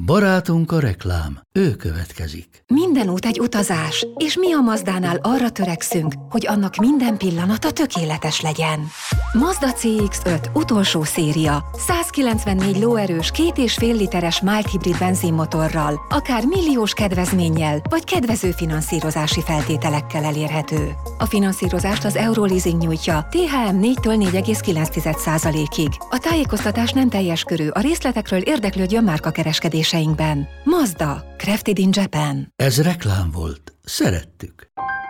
Barátunk a reklám, ő következik. Minden út egy utazás, és mi a Mazdánál arra törekszünk, hogy annak minden pillanata tökéletes legyen. Mazda CX-5 utolsó széria, 194 lóerős 2,5 literes mild hibrid benzinmotorral, akár milliós kedvezménnyel, vagy kedvező finanszírozási feltételekkel elérhető. A finanszírozást az Euroleasing nyújtja, THM 4-től 4,9%-ig. A tájékoztatás nem teljes körű, a részletekről érdeklődjön márkakereskedéseinkben. Mazda, crafted in Japan. Ez reklám volt. Szerettük.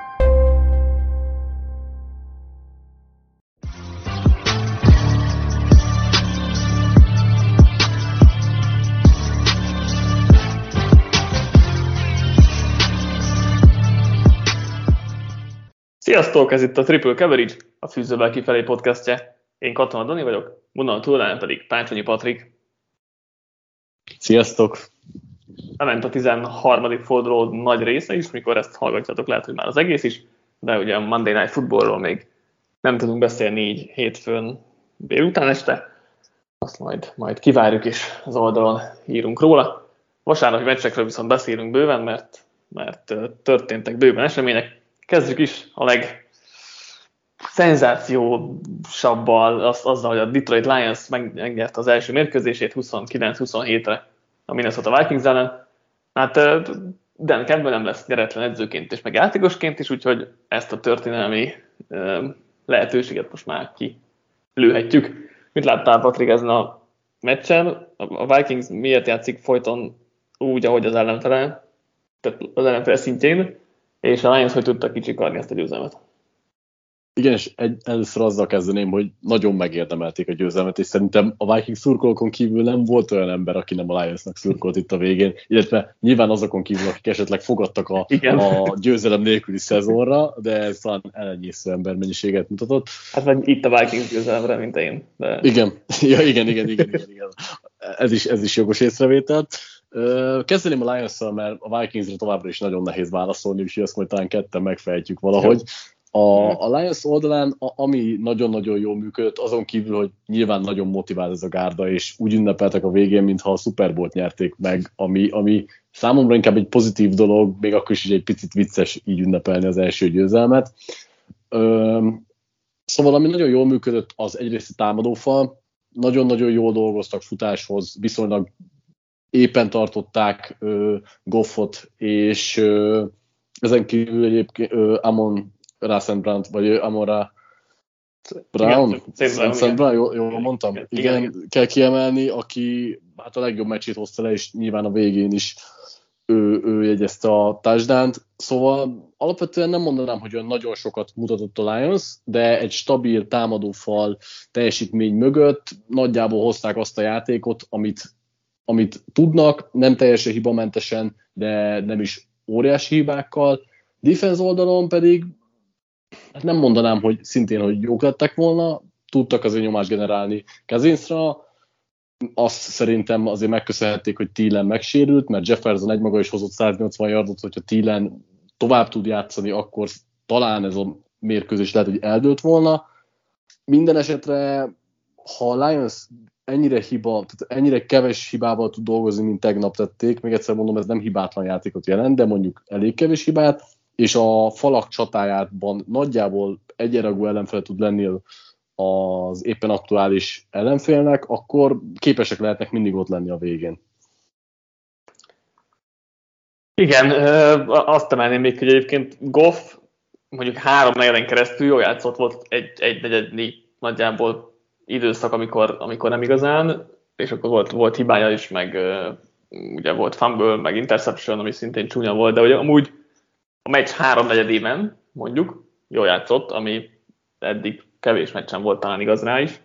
Sziasztok, ez itt a Triple Coverage, a Fűzővel kifelé podcastje. Én Katona Dani vagyok, vonal túlán pedig Pácsonyi Patrik. Sziasztok! Lement a 13. forduló nagy része is, mikor ezt hallgatjátok, lehet, hogy már az egész is, de ugye a Monday Night Footballról még nem tudunk beszélni így hétfőn délután este. Azt majd kivárjuk és az oldalon írunk róla. Vasárnapi meccsekről viszont beszélünk bőven, mert történtek bőven események. Kezdjük is a legszenzációsabbal, azzal, hogy a Detroit Lions megnyerte az első mérkőzését 29-27-re a Minnesota Vikings ellen. Hát Dan Campbell nem lesz nyeretlen edzőként és meg játékosként is, úgyhogy ezt a történelmi lehetőséget most már kilőhetjük. Mit láttál, Patrik, ezen a meccsen? A Vikings miért játszik folyton úgy, ahogy az ellenfele, tehát az ellenfele szintjén, és a Lions hogy tudta kicsikarni ezt a győzelmet? Igen, és először azzal kezdeném, hogy nagyon megérdemelték a győzelmet, és szerintem a Vikings szurkolókon kívül nem volt olyan ember, aki nem a Lionsnak szurkolt itt a végén, illetve nyilván azokon kívül, akik esetleg fogadtak a győzelem nélküli szezonra, de ez talán elenyésző embermennyiséget mutatott. Hát vagy itt a Vikings győzelemre, mint én. De... Igen. Ez is jogos észrevétel. Kezdeném a Lions-szal, mert a Vikingsre továbbra is nagyon nehéz válaszolni, úgyhogy azt majd talán ketten megfejtjük valahogy. A Lions oldalán, ami nagyon-nagyon jól működött, azon kívül, hogy nyilván nagyon motivált ez a gárda, és úgy ünnepeltek a végén, mintha a Super Bowl-t nyerték meg, ami számomra inkább egy pozitív dolog, még akkor is egy picit vicces így ünnepelni az első győzelmet. Szóval ami nagyon jól működött, az egyrészt a támadófal, nagyon-nagyon jól dolgoztak futáshoz, viszonylag éppen tartották Goffot, és ezen kívül egyébként Amon-Ra St. Brown, vagy Amon-Ra Brown? St. Brown, jól mondtam? Igen, kell kiemelni, aki hát a legjobb meccsét hozta le, és nyilván a végén is ő jegyezte a touchdown-t. Szóval alapvetően nem mondanám, hogy olyan nagyon sokat mutatott a Lions, de egy stabil támadófal teljesítmény mögött nagyjából hozták azt a játékot, amit tudnak, nem teljesen hibamentesen, de nem is óriási hibákkal. Defense oldalon pedig hát nem mondanám, hogy szintén, hogy jók lettek volna, tudtak azért nyomást generálni Cousinsra. Azt szerintem azért megköszönhették, hogy Thielen megsérült, mert Jefferson egymaga is hozott 180 yardot, hogyha Thielen tovább tud játszani, akkor talán ez a mérkőzés lehet, hogy eldőlt volna. Minden esetre, ha a Lions ennyire keves hibával tud dolgozni, mint tegnap tették, még egyszer mondom, ez nem hibátlan játékot jelent, de mondjuk elég kevés hibát, és a falak csatájában nagyjából egyenragú ellenfele tud lenni az éppen aktuális ellenfélnek, akkor képesek lehetnek mindig ott lenni a végén. Igen, azt emelném még, hogy egyébként Goff mondjuk 3 negyeden keresztül jól játszott, volt egy negyednyi nagyjából időszak, amikor nem igazán, és akkor volt hibája is, meg ugye volt fumble, meg interception, ami szintén csúnya volt, de ugye amúgy a meccs 3/4-ében mondjuk jól játszott, ami eddig kevés meccsen volt talán igaz rá is.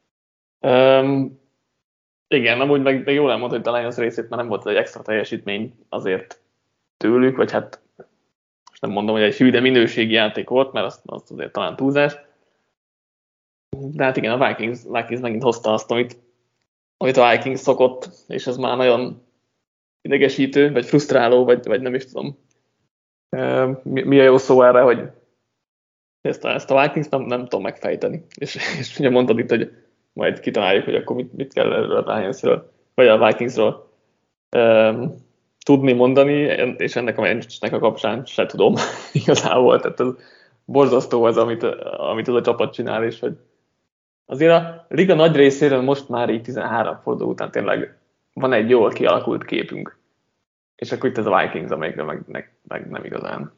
Igen, amúgy meg jól elmondta, hogy a Lions részét már nem volt egy extra teljesítmény azért tőlük, vagy hát most nem mondom, hogy egy hű, de minőségi játék volt, mert azt azért talán túlzás. De hát igen, a Vikings megint hozta azt, amit a Vikings szokott, és ez már nagyon idegesítő, vagy frusztráló, vagy nem is tudom. Mi a jó szó erre, hogy ezt a Vikings nem tudom megfejteni. És ugye mondtad itt, hogy majd kitaláljuk, hogy akkor mit kell erről a Lionsről, vagy a Vikingsről tudni mondani, és ennek a meccsnek a kapcsán se tudom igazából. Tehát ez borzasztó az, amit az a csapat csinál, és hogy azért a liga nagy részéről most már így 13 forduló után tényleg van egy jól kialakult képünk. És akkor itt ez a Vikings, amelyikre meg nem igazán.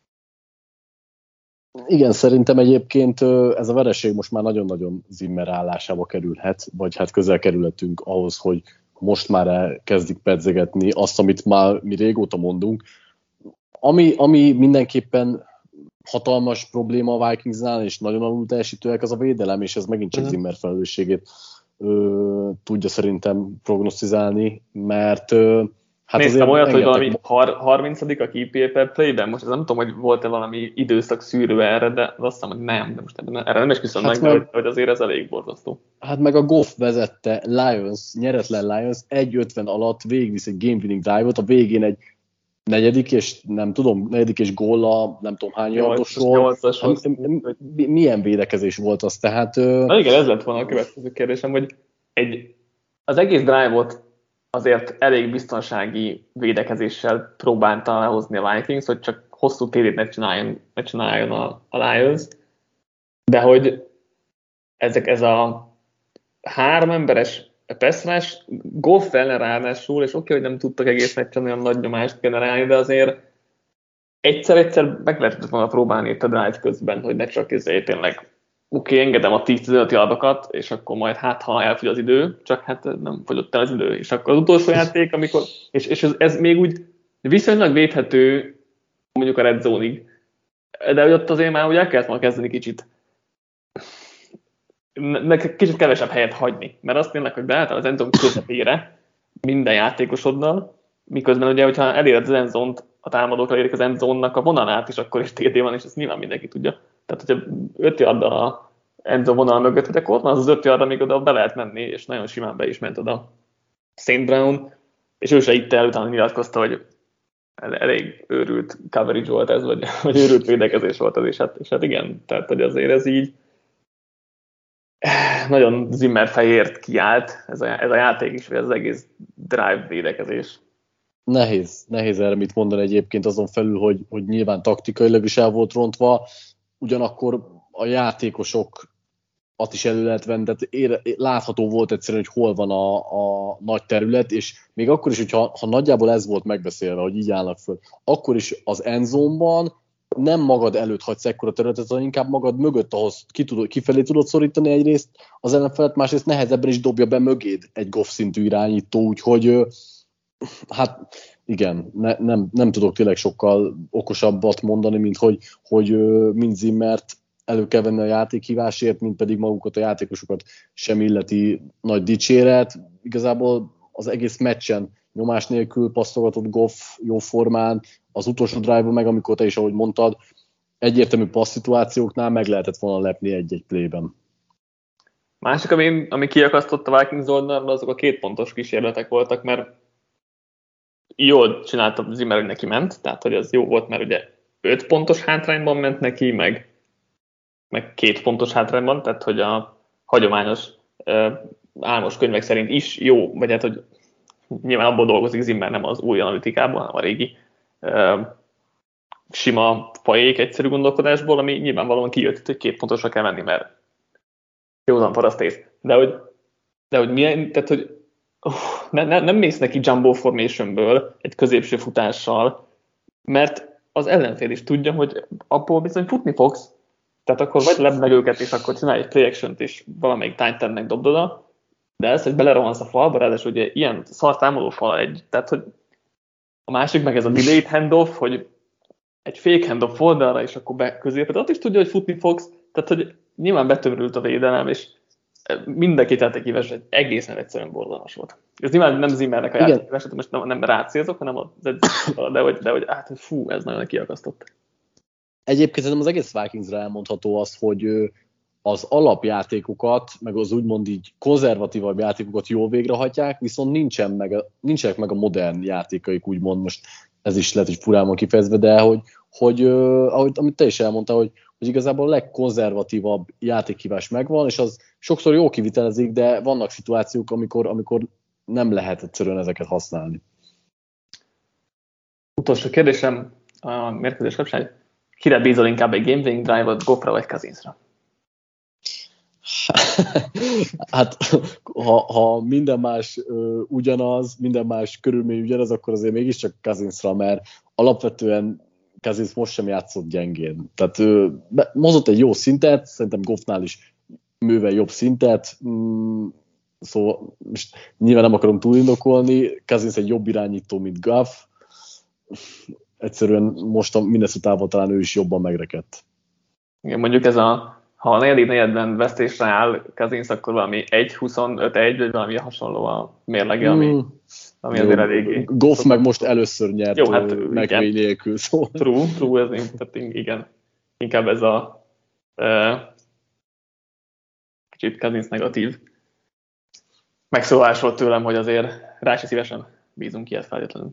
Igen, szerintem egyébként ez a vereség most már nagyon-nagyon Zimmer állásába kerülhet, vagy hát közel kerülhetünk ahhoz, hogy most már elkezdik pedzegetni azt, amit már mi régóta mondunk. Ami mindenképpen hatalmas probléma a Vikingsnál, és nagyon alul teljesítőek, az a védelem, és ez megint csak Zimmer felelősségét tudja szerintem prognosztizálni, mert hát néztem olyat, hogy valami 30. a KPA per play-ben, most nem tudom, hogy volt-e valami időszak szűrő erre, de azt hiszem, hogy nem, de most erre nem is küszöm hát meg, hogy azért ez elég borzasztó. Hát meg a Goff vezette nyeretlen Lions 1:50 alatt végigvisz egy game winning drive-ot, a végén egy negyedik és góllal, nem tudom hány yardosról. Milyen védekezés volt az? Tehát, na igen, ez lett volna a következő kérdésem, hogy az egész drive-ot azért elég biztonsági védekezéssel próbálta lehozni a Vikings, hogy csak hosszú TD-t ne csináljon a Lions, de hogy ez a 3 emberes pass-rush Goff ellen ráadásul, és oké, hogy nem tudtak egész meccsen olyan nagy nyomást generálni, de azért egyszer meg lehetett volna próbálni itt a drive közben, hogy ne csak tényleg engedem a 10-15 yardokat, és akkor majd ha elfogy az idő, csak hát nem fogyott el az idő. És akkor az utolsó játék, amikor, és ez még úgy viszonylag védhető mondjuk a red zone-ig, de hogy ott azért már úgy el kellett volna kezdeni kicsit kevesebb helyet hagyni, mert azt tényleg, hogy beálltál az endzone közepére minden játékosodnal, miközben ugye, hogyha eléred az endzone-t, a támadók elérik az endzone-nak a vonalát is, akkor is TD van, és ezt nyilván mindenki tudja. Tehát, hogyha 5 yarddal a endzone vonal mögött, akkor ott van az 5 yard, amíg oda be lehet menni, és nagyon simán be is ment oda St. Brown, és ő se itt el, utána nyilatkozta, hogy elég őrült coverage volt ez, vagy őrült védekezés volt ez, és hát igen, tehát hogy azért ez így nagyon Zimmer fejért kiállt ez a játék is, vagy az egész drive védekezés. Nehéz erre mit mondani egyébként, azon felül, hogy nyilván taktikailag is el volt rontva, ugyanakkor a játékosokat is elő lehet venni, tehát látható volt egyszerűen, hogy hol van a nagy terület, és még akkor is, hogyha nagyjából ez volt megbeszélve, hogy így állnak föl, akkor is az endzone-ban nem magad előtt hagysz ekkora területet, hanem inkább magad mögött, ahhoz kifelé tudod szorítani egyrészt az ellenfelet, másrészt nehezebben is dobja be mögéd egy Goff szintű irányító, úgyhogy hát igen, nem tudok tényleg sokkal okosabbat mondani, mint hogy mind Zimmert elő kell venni a játékhívásért, mint pedig magukat a játékosokat sem illeti nagy dicséret. Igazából az egész meccsen nyomás nélkül passzolgatott Goff jó formán, az utolsó drive-ban meg, amikor te is, ahogy mondtad, egyértelmű passzituációknál meg lehetett volna lepni egy-egy playben. Másik, ami kiakasztott a Vikings oldalról, azok a 2 pontos kísérletek voltak, mert jól csinálta Zimmer, hogy neki ment, tehát hogy az jó volt, mert ugye 5 pontos hátrányban ment neki, meg 2 pontos hátrányban, tehát hogy a hagyományos álmos könyvek szerint is jó, vagy hát, hogy nyilván abból dolgozik Zimmer, nem az új analitikában, hanem a régi sima fajék egyszerű gondolkodásból, ami nyilvánvalóan kijött, hogy 2 pontosra kell menni, mert józan parasztész. De hogy milyen, tehát hogy nem mész neki jumbo formationből egy középső futással, mert az ellenfél is tudja, hogy abból bizony futni fogsz, tehát akkor vagy lebb meg őket, és akkor csinálj egy play action-t, és valamelyik tight-endnek dobd oda, de ez, hogy belerohansz a falba, ráadásul ugye ilyen szar támadó fal tehát hogy a másik meg ez a delayed handoff, hogy egy fake handoff oldalra, és akkor be középre, ott is tudja, hogy futni fogsz, tehát hogy nyilván betömrült a védelem, és mindenki játékhívás egy egészen egyszerűen borzalmas volt. Ez nyilván nem Zimmernek a játékhívás, most nem rácélzok, hanem az edzővel, de hogy hát fú, ez nagyon kiakasztott. Egyébként szerintem az egész Vikingsra elmondható az, hogy az alapjátékokat, meg az úgymond így konzervatívabb játékokat jól végrehajtják, viszont nincsenek meg a modern játékaik, úgymond most ez is lehet, hogy furán van kifejezve, de hogy amit te is elmondtál, hogy igazából a legkonzervatívabb játékhívás megvan, és az sokszor jól kivitelezik, de vannak szituációk, amikor nem lehet egyszerűen ezeket használni. Utolsó kérdésem a mérkőzés kapcsán, kire bízol inkább egy game winning drive-ot, Goffra vagy Cousinsra? Hát, ha minden más ugyanaz, minden más körülmény ugyanaz, akkor azért mégiscsak Cousinsra, mert alapvetően Cousins most sem játszott gyengén. Tehát mozott egy jó szintet, szerintem Goffnál is művel jobb szintet, szóval most nyilván nem akarom túlindokolni, Cousins egy jobb irányító, mint Goff. Egyszerűen most a Minnesota-val talán ő is jobban megrekedt. Igen, mondjuk ez ha a negyedben vesztésre áll Cousins, akkor valami 1-25-1, vagy valami hasonló a mérlege, ami azért eléggé. Goff meg most először nyert jó, hát, megvény nélkül. Szóval. True, ez igen. Inkább ez a kicsit Cousins negatív megszólás volt tőlem, hogy azért rá se szívesen bízunk ilyet feltétlenül.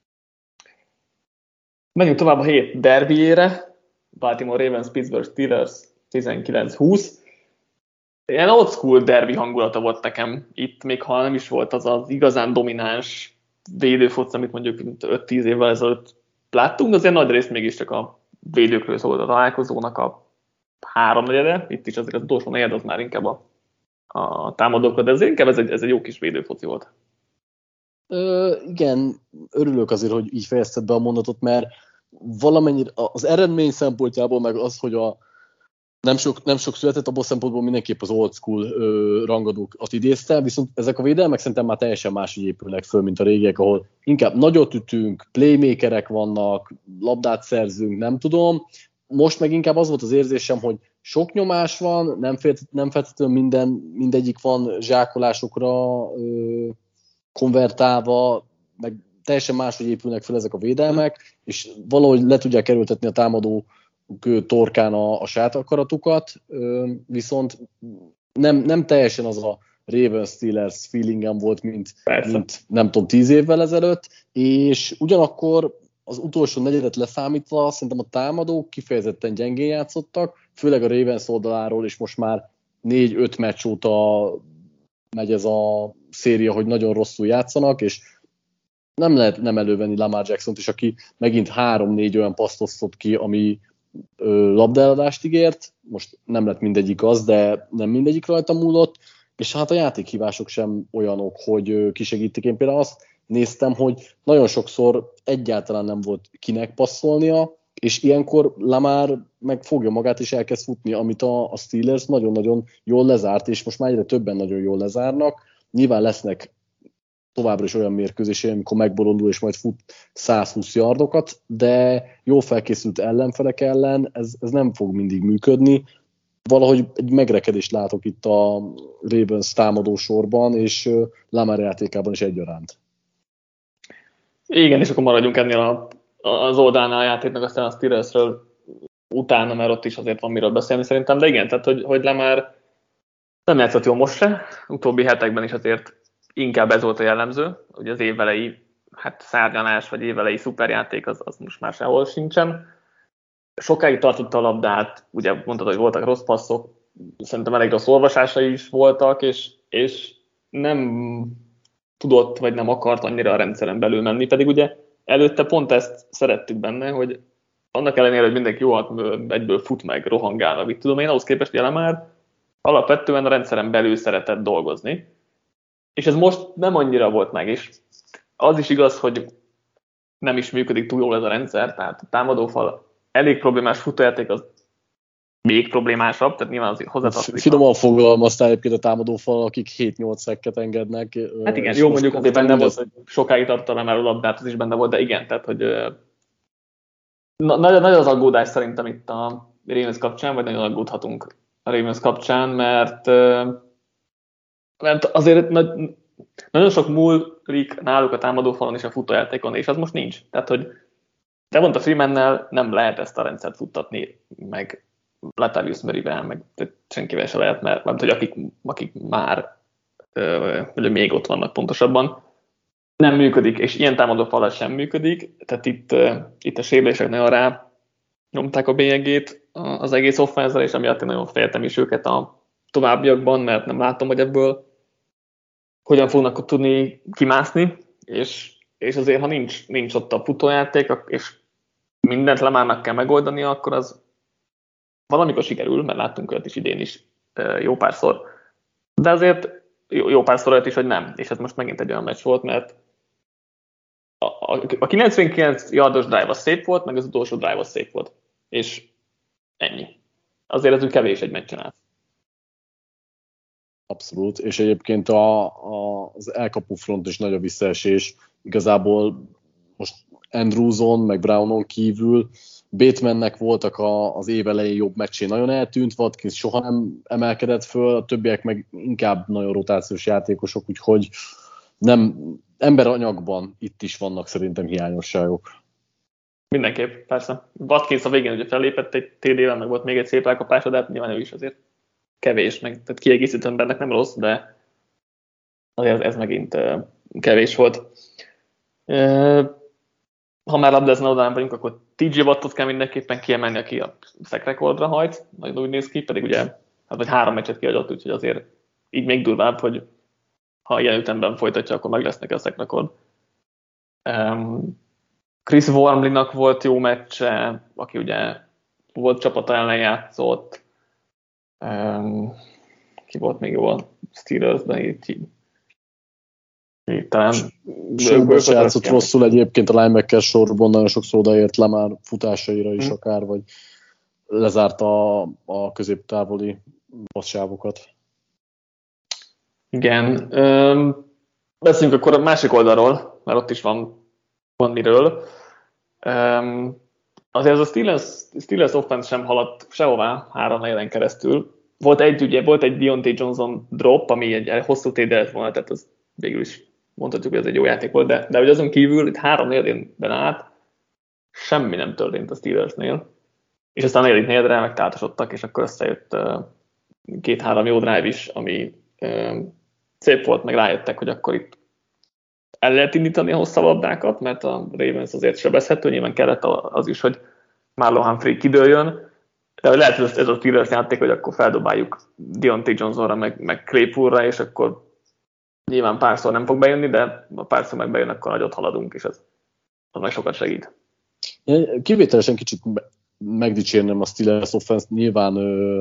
Menjünk tovább a hét derbyjére. Baltimore Ravens, Pittsburgh Steelers 19-20. Ilyen old school derby hangulata volt nekem itt, még ha nem is volt az igazán domináns védőfoc, amit mondjuk 5-10 évvel ezelőtt láttunk, de azért nagy részt mégiscsak a védőkről szólt a találkozónak a háromnegyede. Itt is azért az utolsó negyed az már inkább a támadókra, de azért inkább ez egy jó kis védőfoci volt. Igen, örülök azért, hogy így fejezted be a mondatot, mert valamennyire az eredmény szempontjából, meg az, hogy nem sok született, abból szempontból mindenképp az old school rangadókat idézte, viszont ezek a védelmek szerintem már teljesen máshogy épülnek föl, mint a régiek, ahol inkább nagyot ütünk, playmakerek vannak, labdát szerzünk, nem tudom. Most meg inkább az volt az érzésem, hogy sok nyomás van, nem feltétlenül mindegyik van zsákolásokra konvertálva, meg teljesen máshogy épülnek fel ezek a védelmek, és valahogy le tudják erőltetni a támadó torkán a saját akaratukat, viszont nem teljesen az a Ravens Steelers feelingem volt, mint nem tudom, 10 évvel ezelőtt, és ugyanakkor az utolsó negyedet leszámítva szerintem a támadók kifejezetten gyengén játszottak, főleg a Ravens oldaláról, és most már 4-5 meccs óta megy ez a széria, hogy nagyon rosszul játszanak, és nem lehet nem elővenni Lamar Jacksont is, aki megint 3-4 olyan paszt osztott ki, ami labdaeladást ígért, most nem lett mindegyik az, de nem mindegyik rajta múlott, és hát a játékhívások sem olyanok, hogy kisegítik. Én például azt néztem, hogy nagyon sokszor egyáltalán nem volt kinek passzolnia, és ilyenkor Lamar meg fogja magát és elkezd futni, amit a Steelers nagyon-nagyon jól lezárt, és most már egyre többen nagyon jól lezárnak. Nyilván lesznek továbbra is olyan mérkőzései, amikor megbolondul és majd fut 120 yardokat, de jól felkészült ellenfelek ellen ez nem fog mindig működni. Valahogy egy megrekedést látok itt a Ravens támadó sorban, és Lamar játékában is egyaránt. Igen, és akkor maradjunk ennél az oldalnál a játéknak, aztán a Steelersről utána, mert ott is azért van miről beszélni szerintem, de igen, tehát hogy Lamar nem játszott jól most se, utóbbi hetekben is azért inkább ez volt a jellemző, hogy az évelei szárnyalás vagy évelei szuperjáték az most már sehol sincsen. Sokáig tartotta a labdát, ugye mondtad, hogy voltak rossz passzok, szerintem elég rossz olvasásai is voltak, és nem tudott vagy nem akart annyira a rendszeren belül menni, pedig ugye előtte pont ezt szerettük benne, hogy annak ellenére, hogy mindenki jól egyből fut meg, rohangál, mit tudom én, ahhoz képest jelen már alapvetően a rendszeren belül szeretett dolgozni. És ez most nem annyira volt meg, és az is igaz, hogy nem is működik túl jól ez a rendszer, tehát a támadófal elég problémás, futójáték az még problémásabb, tehát nyilván azért hozzátartozik. Finoman fogalmaztál egyébként a támadófal, akik 7-8 szekket engednek. Hát igen, jó, mondjuk azért benne volt, hogy sokáig tartotta már a labdát, az is benne volt, de igen, tehát hogy nagy az aggódás szerintem itt a Ravens kapcsán, vagy nagyon aggódhatunk a Ravens kapcsán, mert azért nagyon sok múlik náluk a támadófalon és a futójátékon, és az most nincs. Tehát, hogy Devonta Freemannel nem lehet ezt a rendszert futtatni, meg Latavius Murrayvel, meg senkivel se lehet, mert hogy akik már vagy még ott vannak pontosabban, nem működik, és ilyen támadófallal sem működik, tehát itt a sérülések nagyon rá nyomták a bélyegét az egész offense-re, és amiatt én nagyon féltem is őket a továbbiakban, mert nem látom, hogy ebből hogyan fognak tudni kimászni, és és azért, ha nincs ott a futójáték, és mindent Lamarnak kell megoldania, akkor az valamikor sikerül, mert láttunk olyat is idén is jó párszor, de azért jó párszor olyat is, hogy nem, és ez most megint egy olyan meccs volt, mert a 99 yardos drive az szép volt, meg az utolsó drive az szép volt, és ennyi. Azért ez úgy kevés egy meccsen át. Abszolút, és egyébként az elkapó front is nagy a visszaesés. Igazából most Andrewson, meg Brownon kívül Batemannek voltak az év elején jobb meccsén nagyon eltűnt, Watkins soha nem emelkedett föl, a többiek meg inkább nagyon rotációs játékosok, úgyhogy nem emberanyagban itt is vannak szerintem hiányosságok. Mindenképp, persze. Watkins a végén ugye fellépett egy TD-vel, meg volt még egy szép elkapása, de hát nyilván ő is azért kevés, meg tehát kiegészítő embernek nem rossz, de azért ez megint kevés volt. Ha már labdázni oldalán vagyunk, akkor TJ Wattot kell mindenképpen kiemelni, aki a sack rekordra hajt, nagyon úgy néz ki, pedig ugye hát vagy 3 meccset kiadott, úgyhogy azért így még durvább, hogy ha ilyen ütemben folytatja, akkor meg lesz neki a sack rekord. Chris Wormley-nak volt jó meccse, aki ugye volt csapata ellen játszott. Ki volt még jó a Steelersben, így talán Sőt, játszott rosszul egyébként a linebacker sorban, nagyon sokszor odaért Lamar futásaira is akár, vagy lezárta a középtávoli passávokat. Igen. Beszéljünk akkor a másik oldalról, mert ott is van miről. Azért az a Steelers offense sem haladt sehová 3 negyen keresztül. Volt egy Deontay Johnson drop, ami egy hosszú TD lett volna, tehát az végül is mondhatjuk, hogy ez egy jó játék volt, de hogy azon kívül itt 3 negyedben át semmi nem történt a Steelersnél. És aztán a 4. negyedre megtáltosodtak, és akkor összejött 2-3 jó drive is, ami szép volt, meg rájöttek, hogy akkor itt el lehet indítani a hosszabb labdákat, mert a Ravens azért sebezhető, nyilván kellett az is, hogy Marlon Humphrey kidőljön, de lehet, hogy ez a Steelers játék, hogy akkor feldobáljuk Deontay Johnsonra, meg Claypoolra, és akkor nyilván párszor nem fog bejönni, de ha párszor meg bejön, akkor nagyot haladunk, és az meg sokat segít. Kivételesen kicsit megdicsérnem a Steelers offense, nyilván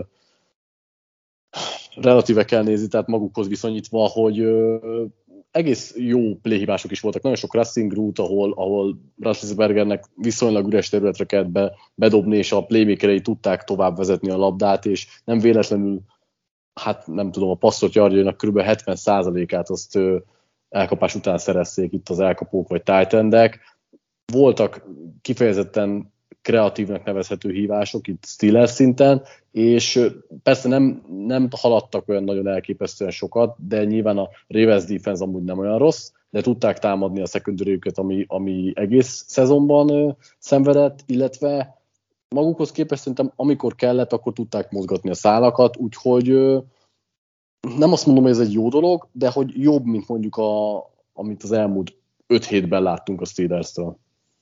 relatíve kell nézni, tehát magukhoz viszonyítva, hogy egész jó playhibások is voltak, nagyon sok rushing route, ahol Roethlisbergernek viszonylag üres területre kellett bedobni, és a playmakerei tudták tovább vezetni a labdát, és nem véletlenül, hát nem tudom, a passzort yardjainak kb. 70%-át azt elkapás után szerezték itt az elkapók vagy tight endek. Voltak kifejezetten kreatívnak nevezhető hívások itt Steelers szinten, és persze nem haladtak olyan nagyon elképesztően sokat, de nyilván a Ravens defense amúgy nem olyan rossz, de tudták támadni a secondary-üket, ami egész szezonban szenvedett, illetve magukhoz képest szerintem amikor kellett, akkor tudták mozgatni a szálakat, úgyhogy nem azt mondom, hogy ez egy jó dolog, de hogy jobb, mint mondjuk amit az elmúlt 5 hétben láttunk a Steelers-től.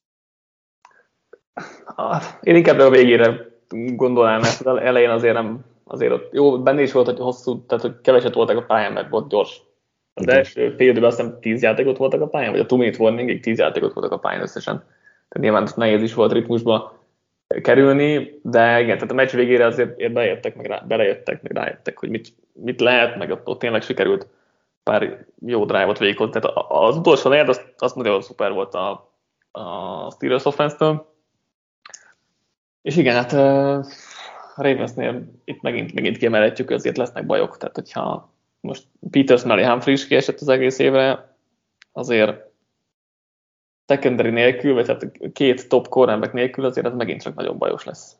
Én inkább a végére gondolnám, mert az elején azért ott jó, benne is volt, hogy hosszú, tehát hogy keveset voltak a pályán, mert volt gyors. Az első fél időben azt hiszem 10 játékot voltak a pályán, vagy a 2-minute warningig 10 játékot voltak a pályán összesen. Tehát nyilván nehéz is volt ritmusba kerülni, de igen, tehát a meccs végére azért belejöttek, meg rájöttek, hogy mit lehet, meg ott tényleg sikerült pár jó drive-ot végighozni. Tehát az utolsó negyed az nagyon szuper volt a Steelers offense-től. És igen, hát a Ravensnél itt megint kiemelhetjük, hogy azért lesznek bajok. Tehát, hogyha most Peters mellé Humphrey is kiesett az egész évre, azért secondary nélkül, vagy tehát 2 top cornerback nélkül azért ez megint csak nagyon bajos lesz.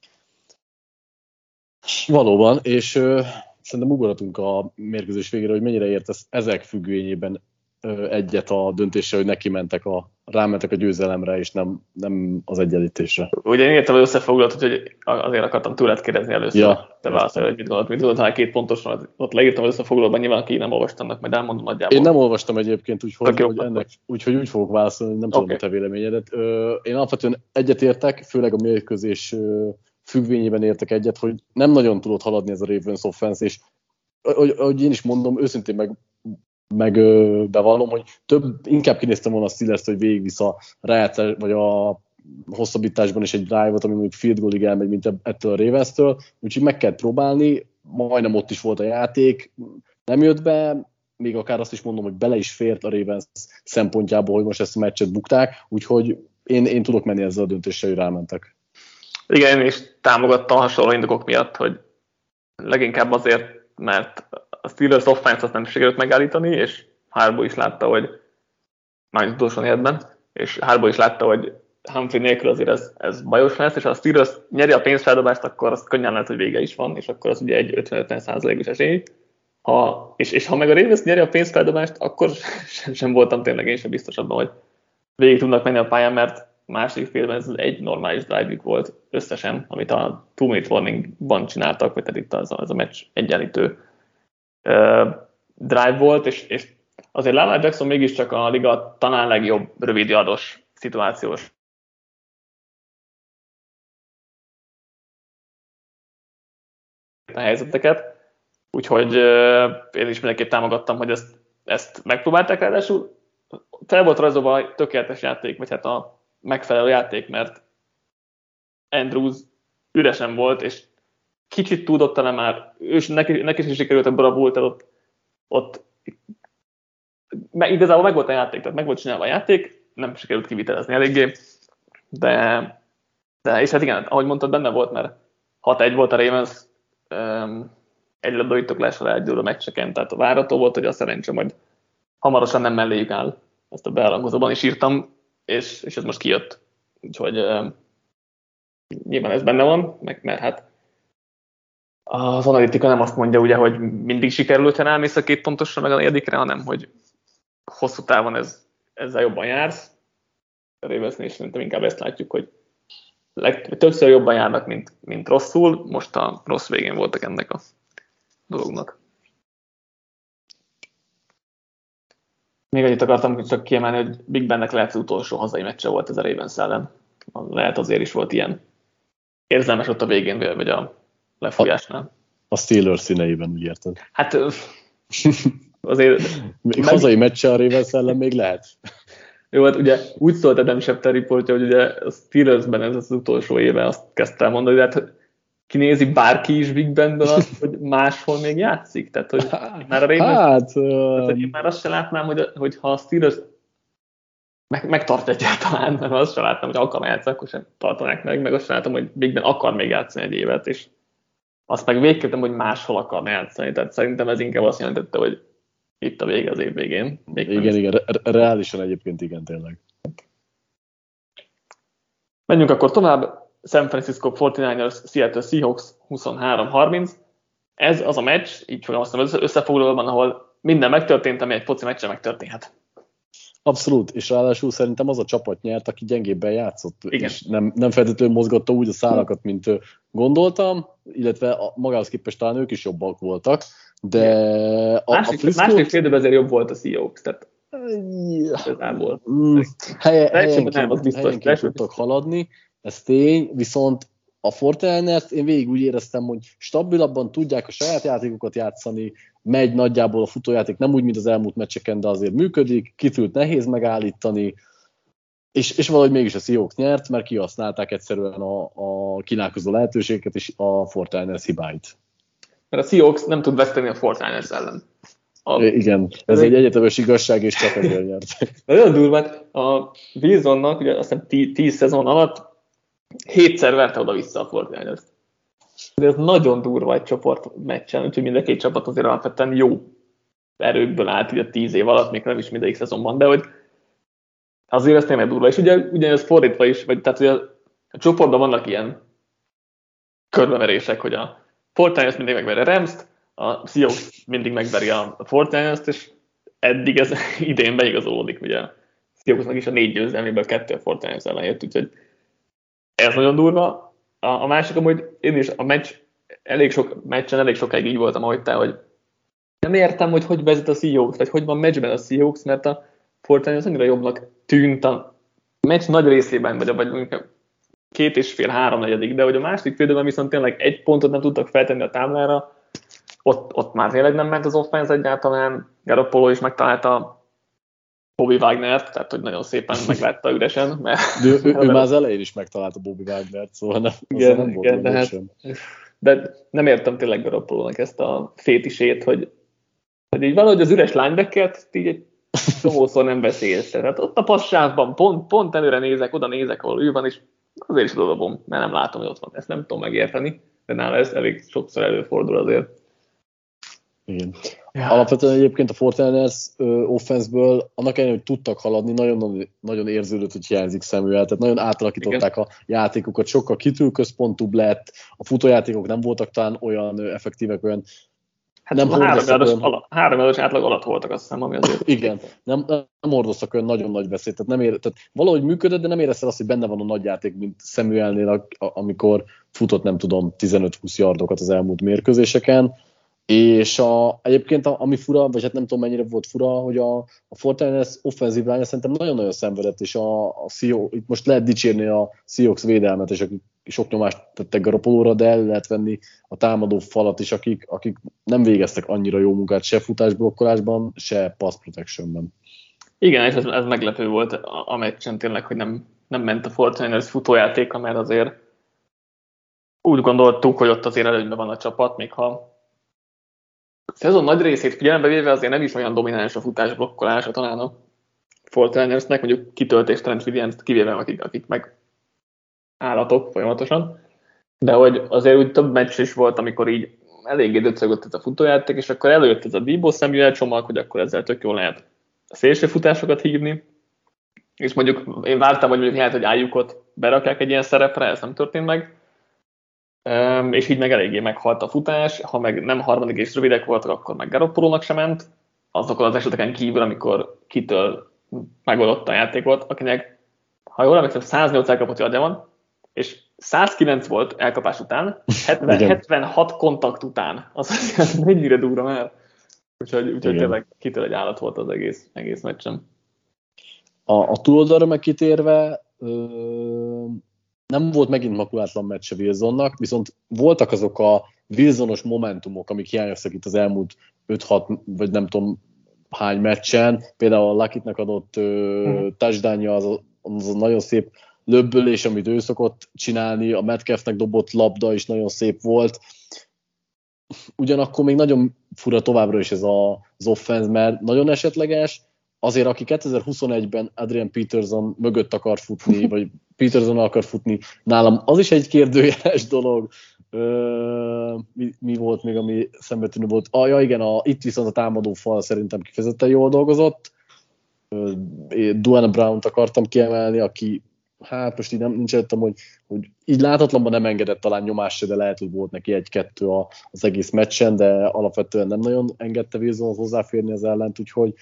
Valóban, és szerintem ugorhatunk a mérkőzés végére, hogy mennyire értesz ezek függvényében egyet a döntéssel, hogy neki rámentek a győzelemre, és nem az egyenlítésre. Ugye én értem, hogy összefoglalod, hogy azért akartam tőled kérdezni először. Ja, te válaszolj, hogy mit gondoltál 2 pontosan, ott leírtam az összefoglalóban, nyilván aki nem olvastannak, majd elmondom nagyjából. Én nem olvastam egyébként, úgyhogy úgy fogok válaszolni, nem tudom a te véleményedet. Én alapvetően egyetértek, főleg a mérkőzés függvényében értek egyet, hogy nem nagyon tudott haladni ez a Ravens offense, és ahogy én is mondom, őszintén meg bevallom, hogy inkább kinéztem volna a Steelers-t, hogy végigvisz a rájátszás, vagy a hosszabbításban is egy drive-ot, ami mondjuk field goalig elmegy, mint ettől a Ravens-től, úgyhogy meg kell próbálni, majdnem ott is volt a játék, nem jött be, még akár azt is mondom, hogy bele is fért a Ravens szempontjából, hogy most ezt a meccset bukták, úgyhogy én tudok menni ezzel a döntéssel, hogy rámentek. Igen, én is támogattam hasonló indokok miatt, hogy leginkább azért, mert a Steelers offense-t nem sikerült megállítani, és Harbaugh is látta, hogy már utolsó negyedben, és Harbaugh is látta, hogy Humphrey nélkül azért ez bajos lesz, és ha a Steelers nyeri a pénzfeldobást, akkor az könnyen lehet, hogy vége is van, és akkor az ugye egy 50-50%-os esély. És ha meg a Ravens nyeri a pénzfeldobást, akkor sem voltam tényleg én sem biztos abban, hogy végig tudnak menni a pályán, mert második félben ez egy normális drive-ük volt összesen, amit a 2-minute warningban csináltak, vagy tehát itt az a meccs egyenlítő drive volt, és azért Lamar Jackson mégiscsak a liga talán legjobb rövidjardos szituációs helyzeteket, úgyhogy én is mindenképp támogattam, hogy ezt megpróbálták, ráadásul fel volt rajzolva a tökéletes játék, vagy hát a megfelelő játék, mert Andrews üresen volt, és kicsit tudott talán már, neki is sikerült a bravúr, tehát ott igazából meg volt a játék, tehát meg volt csinálva a játék, nem sikerült kivitelezni eléggé, de és hát igen, ahogy mondtad, benne volt, mert 6-1 volt a Ravens, egy labdaütöklásra eldől a meccseken, tehát a várható volt, hogy a szerencsém, hogy hamarosan nem melléjük áll. Ezt a bearangozóban is írtam, és ez most kijött. Úgyhogy nyilván ez benne van, mert hát az analitika nem azt mondja, ugye, hogy mindig sikerül, hogyha elmész a 2 pontosra meg a 4-re, hanem hogy hosszú távon ezzel jobban jársz. A Ravensnél szerintem inkább ezt látjuk, hogy többször jobban járnak, mint rosszul. Most a rossz végén voltak ennek a dolognak. Még annyit akartam csak kiemelni, hogy Big Bennek lehet az utolsó hazai meccse volt ez a Ravens ellen. Lehet azért is volt ilyen érzelmes ott a végén, vagy a lefújásnál. A Steelers színeiben, úgy érted? Hát azért... Még hazai meccse a Ravens ellen még lehet. Jó, hát ugye úgy szólt Adam Schefter riportja, hogy ugye a Steelersben ez az utolsó éve azt kezdte mondani, de hát kinézi bárki is Big Benből azt, hogy máshol még játszik? Tehát, hogy már a Ravens, hogy én már azt se látnám, hogy ha a Steelers megtartja egyáltalán, mert azt se látnám, hogy akarna játszani, akkor sem tartanák meg azt se láttam, hogy Big Ben akar még játszani egy évet, és azt meg végképp hogy máshol akarna játszani. Tehát szerintem ez inkább azt jelentette, hogy itt a vége az év végén. Igen, reálisan egyébként igen, tényleg. Menjünk akkor tovább. San Francisco 49ers, Seattle Seahawks 23-30. Ez az a meccs, így fogalmaztam összefoglalóban, ahol minden megtörtént, ami egy foci meccsen megtörténhet. Abszolút, és ráadásul szerintem az a csapat nyert, aki gyengébben játszott, igen. És nem feltétlenül mozgatta úgy a szálakat, mint gondoltam, illetve magához képest talán ők is jobbak voltak, de másik fél időben azért jobb volt a Seahawks, tehát igazából. Helyenként tudtak haladni, ez tény, viszont a 49ers én végig úgy éreztem, hogy stabilabban tudják a saját játékokat játszani, megy nagyjából a futójáték, nem úgy, mint az elmúlt meccseken, de azért működik, kitűnt nehéz megállítani, és valahogy mégis a Seahawks nyert, mert kihasználták egyszerűen a kínálkozó lehetőségeket és a 49ers hibáit. Mert a Seahawks nem tud veszteni a 49ers ellen. Igen, ez egy egyetemes igazság, és csak ezzel nyert. Nagyon durván, a Wilsonnak, ugye azt hiszem 10 szezon alatt 7-szer verte oda-vissza a 49ers. De ez nagyon durva egy csoport meccsen, úgyhogy mind a két csapat azért alapvetően jó erőkből állt ugye 10 év alatt, még nem is mindegyik szezonban, de hogy azért ez tényleg durva. És ugye ugyanez fordítva is, vagy tehát ugye a csoportban vannak ilyen körbeverések, hogy a 49ers mindig megveri a Rams-t, a Seahawks mindig megveri a 49ers-t, és eddig ez idén beigazolódik, ugye a Seahawksnak is a 4 győzelméből 2 a 49ers ellen jött, úgyhogy ez nagyon durva. A másik, amúgy én is a elég sokáig így voltam, ahogy te, hogy nem értem, hogy vezet a Seahawks, vagy hogy van meccsben a Seahawks, mert a 49ers annyira jobbnak tűnt a meccs nagy részében, vagy mondjuk 2,5-3 negyedik, de hogy a második félidőben viszont tényleg 1 pontot nem tudtak feltenni a táblára, ott már tényleg nem ment az offense egyáltalán, Garoppolo is megtalálta Bobby Wagnert, tehát hogy nagyon szépen meglátta üresen. Ő már az elején is megtalálta Bobby Wagnert, szóval nem volt igen, de nem értem tényleg Garoppolónak ezt a fétisét, hogy így valahogy az üres linebackert így egy csomószor nem veszi észre. Tehát ott a passávban pont előre nézek, oda nézek, ahol ő van, és azért is dobom, mert nem látom, hogy ott van. Ezt nem tudom megérteni, de nála ez elég sokszor előfordul azért. Igen. Ja. Alapvetően egyébként a 49ers offenszből annak ellenére, hogy tudtak haladni, nagyon érződött, hogy hiányzik Samuel, tehát nagyon átalakították a játékokat, sokkal kitűközpontúbb lett, a futójátékok nem voltak talán olyan effektívek, olyan nem 3 yardos átlag alatt voltak, azt hiszem, ami azért... Igen, nem hordoztak olyan nagyon nagy veszélyt, tehát valahogy működött, de nem érezted azt, hogy benne van a nagy játék, mint Samuelnél, amikor futott, nem tudom, 15-20 yardokat az elmúlt mérkőzéseken. És egyébként ami fura, vagy hát nem tudom mennyire volt fura, hogy a 49ers offenzív lánya szerintem nagyon-nagyon szenvedett, és a Seahawks, itt most lehet dicsérni a Seahawks védelmet, és akik sok nyomást tettek Garoppolóra, de el lehet venni a támadó falat is, akik nem végeztek annyira jó munkát se futásblokkolásban, se pass protectionben. Igen, és ez meglepő volt a meccsen tényleg, hogy nem ment a 49ers futójátéka, mert azért úgy gondoltuk, hogy ott azért előnyben van a csapat, még ha a szezon nagy részét figyelembe véve azért nem is olyan domináns a futásblokkolása talán a 49ersnek, mondjuk kitöltés Trent Williams-t kivéve, akik meg állatok folyamatosan, de hogy azért úgy több meccs is volt, amikor így eléggé döcögött ez a futójáték, és akkor előtt ez a Deebo Samuel csomag, hogy akkor ezzel tök jól lehet a szélső futásokat hívni, és mondjuk én vártam, hogy mondjuk lehet, hogy Ayukot berakják egy ilyen szerepre, ez nem történt meg, és így meg eléggé meghalt a futás, ha meg nem harmadik és rövidek voltak, akkor meg Garoppolónak sem ment, azokon az eseteken kívül, amikor kitől megoldott a játékot, akinek, ha jól emlékszem, 108 elkapott yardja van, és 109 volt elkapás után, 76 kontakt után. Az mennyire durva már. Úgyhogy tényleg kitől egy állat volt az egész meccsen. A túloldalra meg kitérve, nem volt megint makulátlan meccse Wilsonnak, viszont voltak azok a Wilsonos momentumok, amik hiányoztak itt az elmúlt 5-6, vagy nem tudom hány meccsen. Például a Luckett-nek adott touchdownja az a nagyon szép löbbölés, amit ő szokott csinálni, a Metcalfnek dobott labda is nagyon szép volt. Ugyanakkor még nagyon fura továbbra is ez az offense, mert nagyon esetleges, azért aki 2021-ben Adrian Peterson mögött akar futni, vagy Peterson akar futni, nálam az is egy kérdőjeles dolog. Mi volt még, ami szembetűnő volt? Itt viszont a támadó fal szerintem kifejezetten jól dolgozott. Duane Brown-t akartam kiemelni, aki hát most így nincs előttem, hogy így láthatlanban nem engedett talán nyomás se, de lehet, hogy volt neki 1-2 az egész meccsen, de alapvetően nem nagyon engedte Wilson hozzáférni az ellent, úgyhogy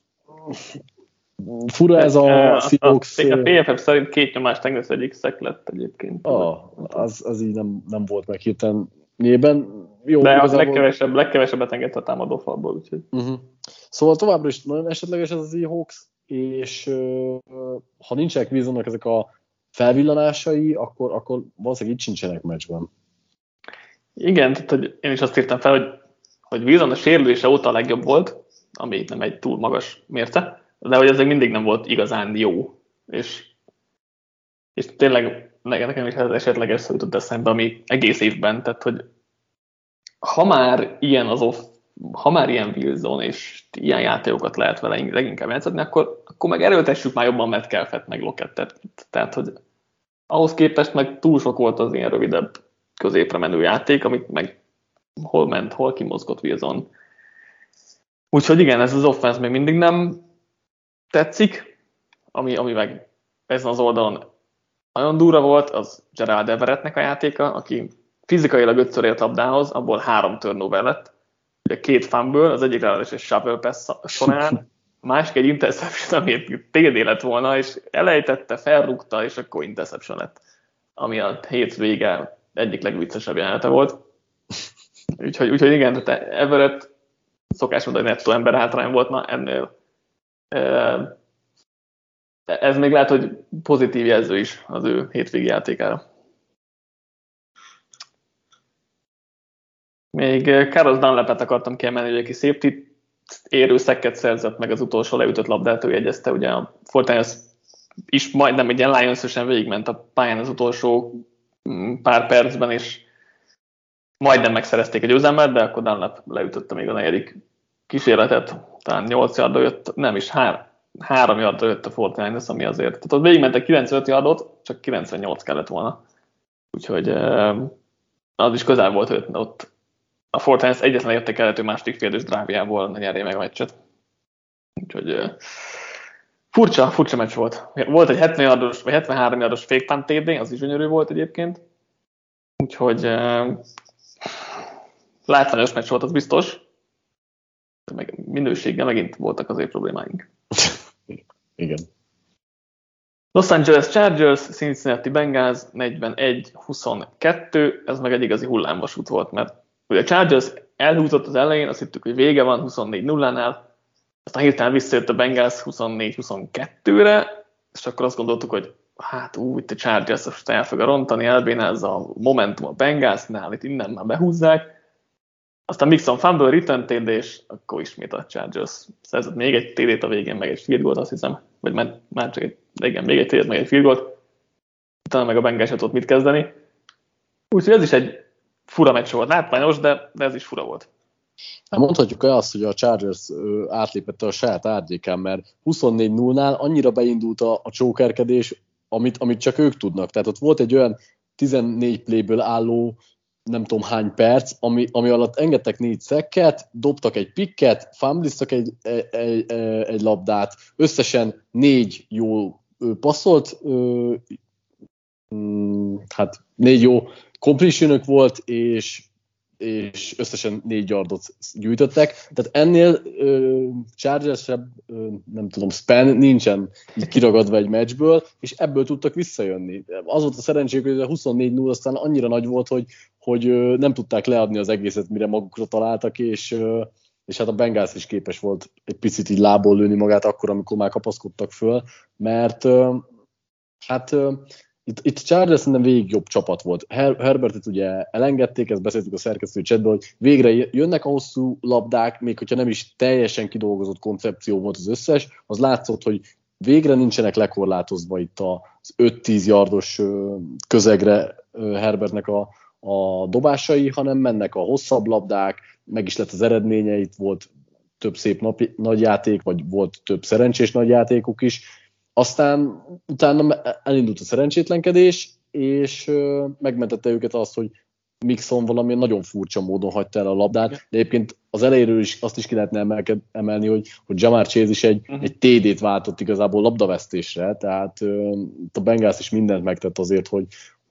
fura ez a Seahawks. A PFF szerint 2 nyomást engedett, egyik szek lett egyébként. Az így nem volt meg hirtelen nyilván. Jó, de az legkevesebbet engedett a támadófalból, úgyhogy. Szóval továbbra is nagyon esetleges ez az Seahawks, és ha nincsenek Wilsonnak ezek a felvillanásai, akkor valószínűleg itt sincsenek meccsben. Igen, tehát hogy én is azt írtam fel, hogy Wilson a sérülése óta a legjobb volt, ami nem egy túl magas mérce, de hogy ez még mindig nem volt igazán jó. És tényleg nekem is ez esetleges szó jutott eszembe, ami egész évben, tehát hogy ha már ilyen Wilson és ilyen játékokat lehet vele leginkább játszani, akkor meg erőltessük már jobban Metcalfet, meg Lockettet. Tehát, hogy ahhoz képest meg túl sok volt az ilyen rövidebb középre menő játék, amit meg hol ment, hol kimozgott Wilson. Úgyhogy igen, ez az offense még mindig nem tetszik, ami meg ezen az oldalon nagyon durva volt, az Gerald Everettnek a játéka, aki fizikailag 5-ször ért labdához, abból 3 turnover lett. Ugye 2 fumble, az egyik ráadásul egy shovel pass során, másik egy interception, ami TD lett volna, és elejtette, felrúgta, és akkor interception lett. Ami a hét vége egyik legviccesebb jelenete volt. Úgyhogy igen, tehát Everett szokás mondani, hogy nettó ember hátrány volt, na ennél. Ez még lehet, hogy pozitív jelző is az ő hétvégi játékára. Még Carlos Dunlapet akartam kiemelni, hogy aki safety érő szekket szerzett, meg az utolsó leütött labdát ő jegyezte, ugye a Fortiners is majdnem egy ilyen Lions-ösen végigment a pályán az utolsó pár percben, és majdnem megszerezték a győzelmet, de akkor Dunlap leütötte még a negyedik kísérletet, talán 8 yardra jött, nem is 3 yardra jött a Fortiners, ami azért. Tehát ott végigmentek 95 yardot, csak 98 kellett volna. Úgyhogy az is közel volt, hogy ott a Fortiners egyetlen értékelhető második félidős drive-jából nyerje meg a meccset. Úgyhogy furcsa meccs volt. Volt egy 70 yardos, vagy 73 yardos fake punt TD, az is gyönyörű volt egyébként. Úgyhogy látványos meccs volt, az biztos. De meg minőséggel megint voltak azért problémáink. Igen. Los Angeles Chargers, Cincinnati Bengals 41-22, ez meg egy igazi hullámvasút volt, mert ugye a Chargers elhúzott az elején, azt hittük, hogy vége van 24-0-nál, aztán hirtelen visszajött a Bengals 24-22-re, és akkor azt gondoltuk, hogy hát itt a Chargers most el fog rontani, elbénázza a momentum a Bengalsnál, itt innen már behúzzák. Aztán Mixon fumble, return TD, és akkor ismét a Chargers szerzett még egy TD-t a végén, meg egy field goalt, azt hiszem, vagy már csak még egy TD-t, meg egy field goalt. Utána meg a Bengals tudott mit kezdeni. Úgyhogy ez is egy fura meccs volt, látványos, de ez is fura volt. Hát mondhatjuk azt, hogy a Chargers átlépette a saját árnyékán, mert 24-0-nál annyira beindult a csókerkedés, amit csak ők tudnak. Tehát ott volt egy olyan 14 playből álló nem tudom hány perc, ami alatt engedtek 4 szekket, dobtak egy pikket, fumbliztak egy labdát, összesen 4 jó passzolt, 4 jó completionök volt, és összesen 4 yardot gyűjtöttek. Tehát ennél Chargers-ebb, nem tudom, span nincsen kiragadva egy meccsből, és ebből tudtak visszajönni. Az volt a szerencséjük, hogy a 24-0 aztán annyira nagy volt, hogy nem tudták leadni az egészet, mire magukra találtak, és hát a Bengals is képes volt egy picit így lából lőni magát akkor, amikor már kapaszkodtak föl, mert itt a Chargers szerintem végig jobb csapat volt. Herbertet ugye elengedték, ezt beszéltük a szerkesztő chatben, hogy végre jönnek a hosszú labdák, még hogyha nem is teljesen kidolgozott koncepció volt az összes, az látszott, hogy végre nincsenek lekorlátozva itt az 5-10 yardos közegre Herbertnek a dobásai, hanem mennek a hosszabb labdák, meg is lett az eredménye, itt volt több szép nagyjáték, vagy volt több szerencsés nagyjátékuk is. Aztán utána elindult a szerencsétlenkedés, és megmentette őket azt, hogy Mixon valami nagyon furcsa módon hagyta el a labdát, de egyébként az elejéről is azt is ki lehetne emelni, hogy Jamar Chase is egy TD-t váltott igazából labdavesztésre, tehát a Bengals is mindent megtett azért, hogy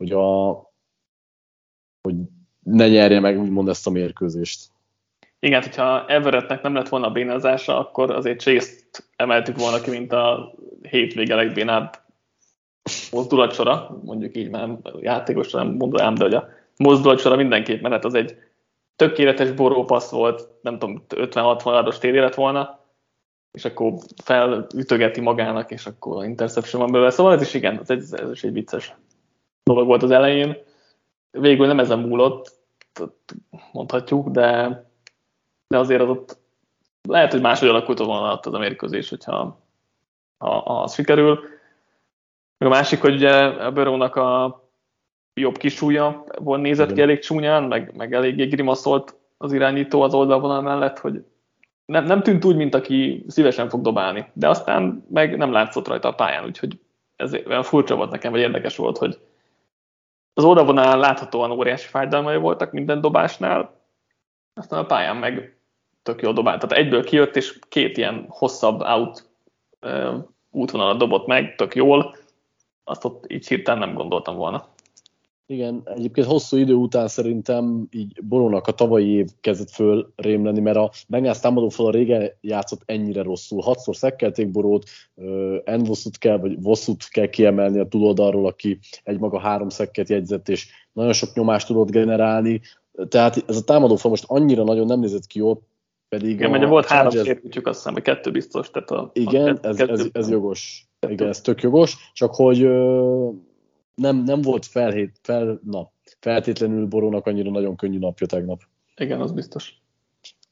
ne nyerje meg úgymond ezt a mérkőzést. Igen, hogyha Everettnek nem lett volna a bénázása, akkor azért Chase-t emeltük volna ki, mint a hétvége legbénább mozdulatsora, mondjuk így, már játékosra nem mondanám, de hogy a mozdulatsora mindenképp, mert az egy tökéletes borópassz volt, nem tudom, 50-60 yardos TD lett volna, és akkor felütögeti magának, és akkor interception van belőle. Szóval ez is igen, ez is egy vicces dolog volt az elején. Végül nem ezen múlott, mondhatjuk, de azért az ott lehet, hogy máshogy alakult volna az a mérkőzés, hogyha az sikerül. Meg a másik, hogy ugye a Burrownak a jobb kisúlya volt, nézett ki elég csúnyán, meg eléggé grimaszolt az irányító az oldalvonal mellett, hogy nem tűnt úgy, mint aki szívesen fog dobálni, de aztán meg nem látszott rajta a pályán, úgyhogy ez olyan furcsa volt nekem, vagy érdekes volt, hogy az oldalvonal láthatóan óriási fájdalmai voltak minden dobásnál, aztán a pályán meg tök jól dobált. Tehát egyből kijött, és 2 ilyen hosszabb útvonalat dobott meg, tök jól. Azt ott így hirtelen nem gondoltam volna. Igen, egyébként hosszú idő után szerintem így Borrónak a tavalyi év kezdett föl rémleni, mert a Bengals támadófala régen játszott ennyire rosszul. 6-szor szekkelték Borrót, Vosszút kell kiemelni a túloldalról, aki egymaga 3 szekket jegyzett, és nagyon sok nyomást tudott generálni. Tehát ez a támadófal most annyira nagyon nem nézett ki jól, pedig igen, mert volt 3 sérültjük, azt hiszem, hogy 2 biztos. Tehát igen, ez jogos. Igen, ez tök jogos, csak hogy nem volt feltétlenül Borrónak annyira nagyon könnyű napja tegnap. Igen, az biztos.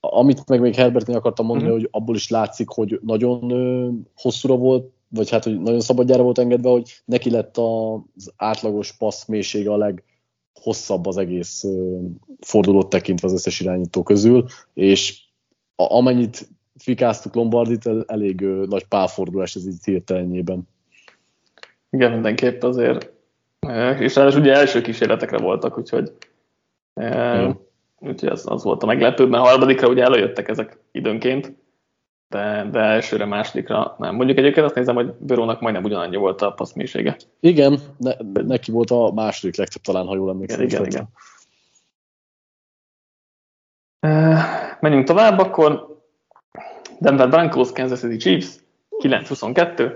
Amit meg még Herbertnél akartam mondani, hogy abból is látszik, hogy nagyon hosszúra volt, vagy hát, hogy nagyon szabadjára volt engedve, hogy neki lett az átlagos passz mélysége a leghosszabb az egész fordulót tekintve az összes irányító közül, és amennyit fikáztuk Lombardit, elég nagy pálfordulás ez így hirtelenjében. Igen, mindenképp azért. És ráadásul ugye első kísérletekre voltak, úgyhogy az volt a meglepőbb, mert harmadikra ugye előjöttek ezek időnként, de elsőre, másodikra nem. Mondjuk egyébként azt nézem, hogy Burrownak majdnem ugyanannyi volt a passzmélysége. Igen, neki volt a második legtöbb talán, ha jól emlékszem. Igen. Menjünk tovább, akkor Denver Broncos, Kansas City Chiefs, 9-22.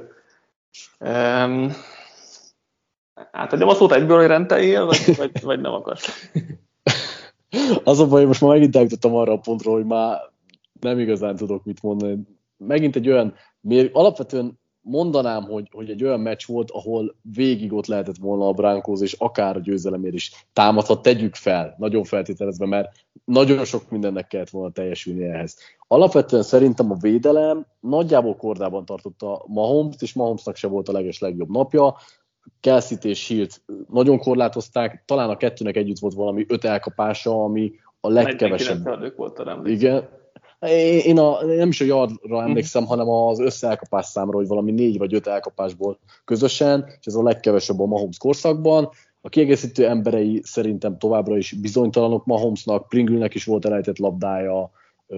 Átadjam a szót egyből, hogy rendeljél, vagy nem akarsz? Az a baj, most már megint eljutottam arra a pontra, hogy már nem igazán tudok mit mondani. Megint egy olyan, alapvetően mondanám, hogy egy olyan meccs volt, ahol végig ott lehetett volna a Broncos, és akár a győzelemért is támadhat, tegyük fel, nagyon feltételezve, mert nagyon sok mindennek kellett volna teljesülni ehhez. Alapvetően szerintem a védelem nagyjából kordában tartotta Mahomes-t, és Mahomesnak se volt a legjobb napja. Kelce-t és Hill-t nagyon korlátozták, talán a kettőnek együtt volt valami 5 elkapása, ami a legkevesebb. Igen. Én nem is a yardra emlékszem, hanem az összeelkapás számra, hogy valami 4 vagy 5 elkapásból közösen, és ez a legkevesebb a Mahomes korszakban. A kiegészítő emberei szerintem továbbra is bizonytalanok Mahomesnak, Pringle-nek is volt elejtett labdája,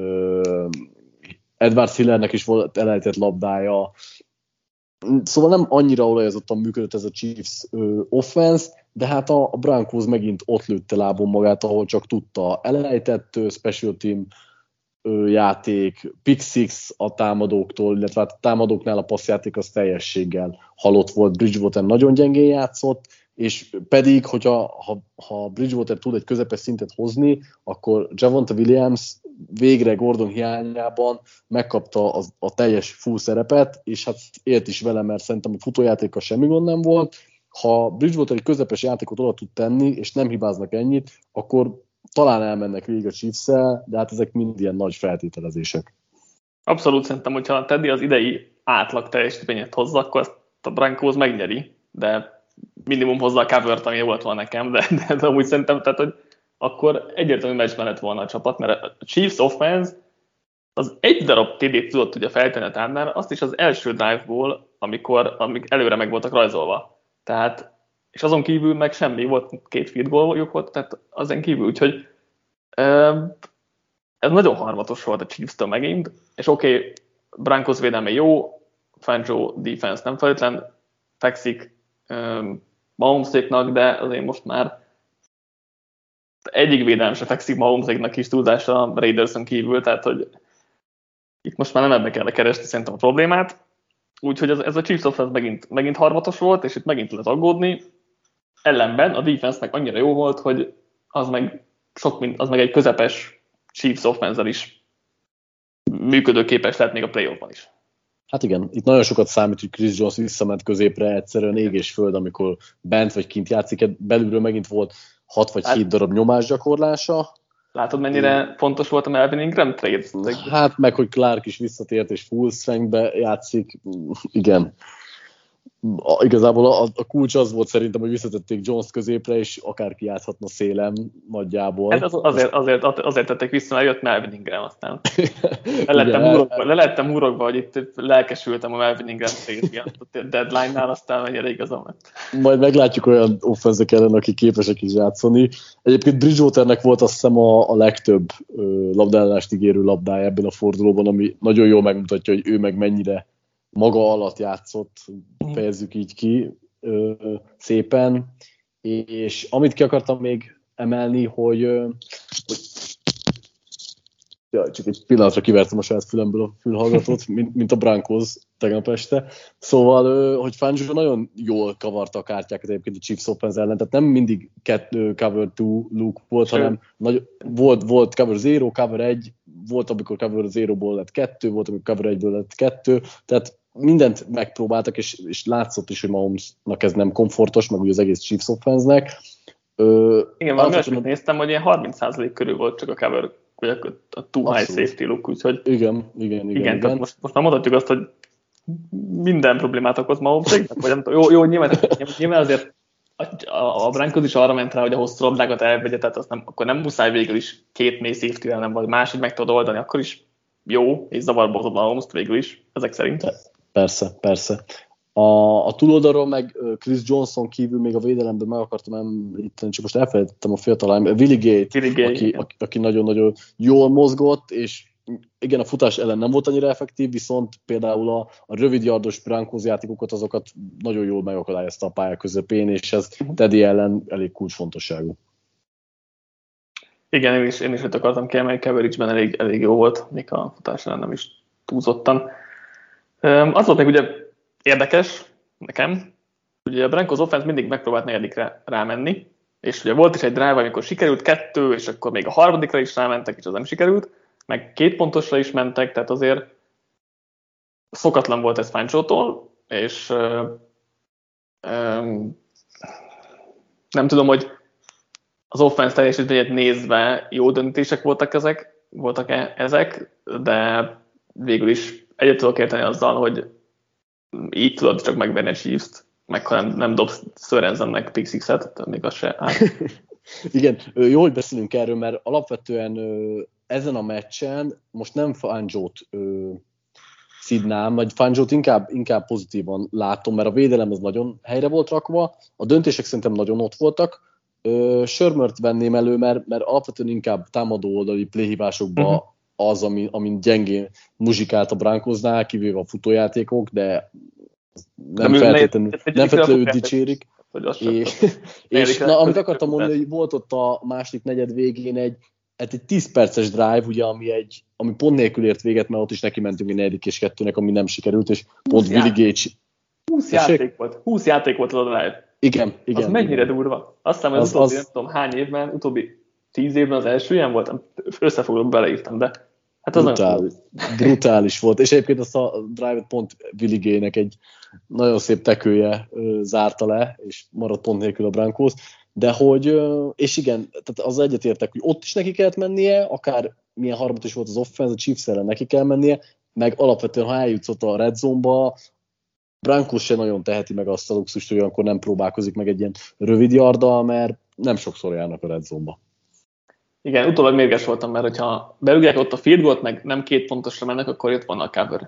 Edwards Hillernek is volt elejtett labdája, szóval nem annyira olajozottan működött ez a Chiefs offense, de hát a Broncos megint ott lőtte lábon magát, ahol csak tudta. Elejtett special team játék, pick six a támadóktól, illetve a támadóknál a passzjáték az teljességgel halott volt. Bridgewater nagyon gyengén játszott, és pedig, ha Bridgewater tud egy közepes szintet hozni, akkor Javonte Williams végre Gordon hiányában megkapta a teljes full szerepet, és hát élt is vele, mert szerintem a futójátéka semmi gond nem volt. Ha Bridgewater egy közepes játékot oda tud tenni, és nem hibáznak ennyit, akkor talán elmennek végig a Chiefs-szel, de hát ezek mind ilyen nagy feltételezések. Abszolút szerintem, hogyha Teddy az idei átlag teljesítményét hozza, akkor ezt a Broncos megnyeri, de minimum hozza a covert, ami volt volna nekem, de amúgy szerintem, tehát, hogy akkor egyértelmű meccsben lett volna a csapat, mert a Chiefs offense az egy darab TD-t tudott ugye feltenni a támadásnál, azt is az első drive-ból, amik előre meg voltak rajzolva. Tehát, és azon kívül meg semmi, volt 2 field goaljuk volt, tehát azon kívül, úgyhogy ez nagyon harmatos volt a Chiefs-től megint, és oké, Broncos védelme jó, Fangio defense nem feltétlen fekszik Mahomeséknak, de azért most már egyik védelem se fekszik Mahomeséknak kis túlzásra a Raiderson kívül, tehát hogy itt most már nem ebbe kell keresni szerintem a problémát, úgyhogy ez a Chiefs offense megint harmatos volt, és itt megint lehet aggódni. Ellenben a defense meg annyira jó volt, hogy az meg egy közepes Chiefs offense-zel is működőképes lehet még a playoffban is. Hát igen, itt nagyon sokat számít, hogy Chris Jones visszament középre, egyszerűen ég és föld, amikor bent vagy kint játszik, belülről megint volt 6 vagy 7 darab nyomásgyakorlása. Látod, mennyire fontos volt a Melvin Ingram trade? Hát meg, hogy Clark is visszatért és full strengthbe játszik, igen. Igazából a kulcs az volt szerintem, hogy visszatették Jones középre, és akárki játszhatna szélem nagyjából. Hát azért tették vissza, mert jött Melvin Ingram, aztán le lettem húrogva, hogy itt lelkesültem a Melvin Ingram deadline-nál, aztán mennyire igazam lett. Majd meglátjuk olyan offenzek ellen, akik képesek is játszani. Egyébként Bridgewaternek volt azt hiszem a legtöbb labdaállást ígérő labdája ebben a fordulóban, ami nagyon jól megmutatja, hogy ő meg mennyire maga alatt játszott, fejezzük így ki szépen, és amit ki akartam még emelni, hogy csak egy pillanatra kivertem a saját fülemből a fülhallgatót, mint a Broncos tegnap este. Szóval, hogy Fangio nagyon jól kavarta a kártyákat egyébként a Chiefs offense ellen, tehát nem mindig cover 2 look volt, hanem volt cover 0, cover 1, volt, amikor cover 0-ból lett 2, volt, amikor cover 1-ből lett 2, tehát mindent megpróbáltak, és látszott is, hogy Mahomesnak ez nem komfortos, meg ugye az egész Chiefs offense-nek. Igen, valami olyasmit néztem, hogy ilyen 30% körül volt csak a cover a too high safety look, úgyhogy igen. Tehát most már mondhatjuk azt, hogy minden problémát okoz Mahomesnak, vagy nem tudom, jó, nyilván azért a Broncos is arra ment rá, hogy a hosszú labdákat elvegye, tehát akkor nem muszáj végül is 2 mély safety-vel, nem vagy máshogy meg tudod oldani, akkor is jó, és zavarba hozod Mahomest végül is, ezek szerint. Persze. A túloldalról meg Chris Johnson kívül még a védelemben meg akartam említeni, csak most elfelejtettem a fiatal Willie Gay, aki nagyon-nagyon jól mozgott, és igen, a futás ellen nem volt annyira effektív, viszont például a rövid yardos Broncos játékokat, azokat nagyon jól megakadályozta a pálya közepén, és ez Teddy ellen elég kulcsfontosságú. Igen, én is akartam kiemelni, coverage-ben elég jó volt, még a futás ellen nem is túlzottan. Az volt meg ugye érdekes nekem, ugye a Broncos offense mindig megpróbált negyedikre rámenni, és ugye volt is egy drive, amikor sikerült 2, és akkor még a harmadikra is rámentek, és az nem sikerült, meg 2 pontosra is mentek, tehát azért szokatlan volt ez Fancho-tól, és nem tudom, hogy az offense teljesítményét nézve jó döntések voltak ezek, de végül is egyet tudok érteni azzal, hogy így tudod csak megverni a Chiefs-t, meg ha nem dobsz Sorensennek pick six-et, még az se áll. Igen, jó, hogy beszélünk erről, mert alapvetően ezen a meccsen most nem Fanjo-t szidnám, vagy Fanjo-t inkább pozitívan látom, mert a védelem az nagyon helyre volt rakva, a döntések szerintem nagyon ott voltak. Sörmört venném elő, mert alapvetően inkább támadó oldali playhívásokban az, amin gyengén muzsikált a Broncosnál, kivéve a futójátékok, de nem feltétlenül dicsérik. És amit akartam mondani, hogy volt ott a második negyed végén egy 10 perces drive, ugye, ami pont nélkül ért véget, mert ott is neki mentünk egy 4. és 2-nek, ami nem sikerült, és pont Willie Gage... 20 játék volt az a drive. Igen. Az mennyire durva. Aztán az utóbbi, nem tudom hány évben, utóbbi 10 évben az első ilyen volt, összefoglalom, beleírtam, de hát az brutális volt. És egyébként azt a drive-et pont Willie Gay-nek egy nagyon szép tekője zárta le, és maradt pont nélkül a Broncos. De hogy, és igen, tehát az egyetértek, hogy ott is neki kellett mennie, akár milyen harmat is volt az offense, a Chiefs ellen neki kell mennie, meg alapvetően, ha eljutsz ott a red zone-ba, Broncos se nagyon teheti meg azt a luxust, hogy olyankor nem próbálkozik meg egy ilyen rövid yarddal, mert nem sokszor járnak a red zone-ba. Igen, utólag mérges voltam, mert hogyha berúgják ott a field goalt, meg nem 2 pontosra mennek, akkor jött volna a cover.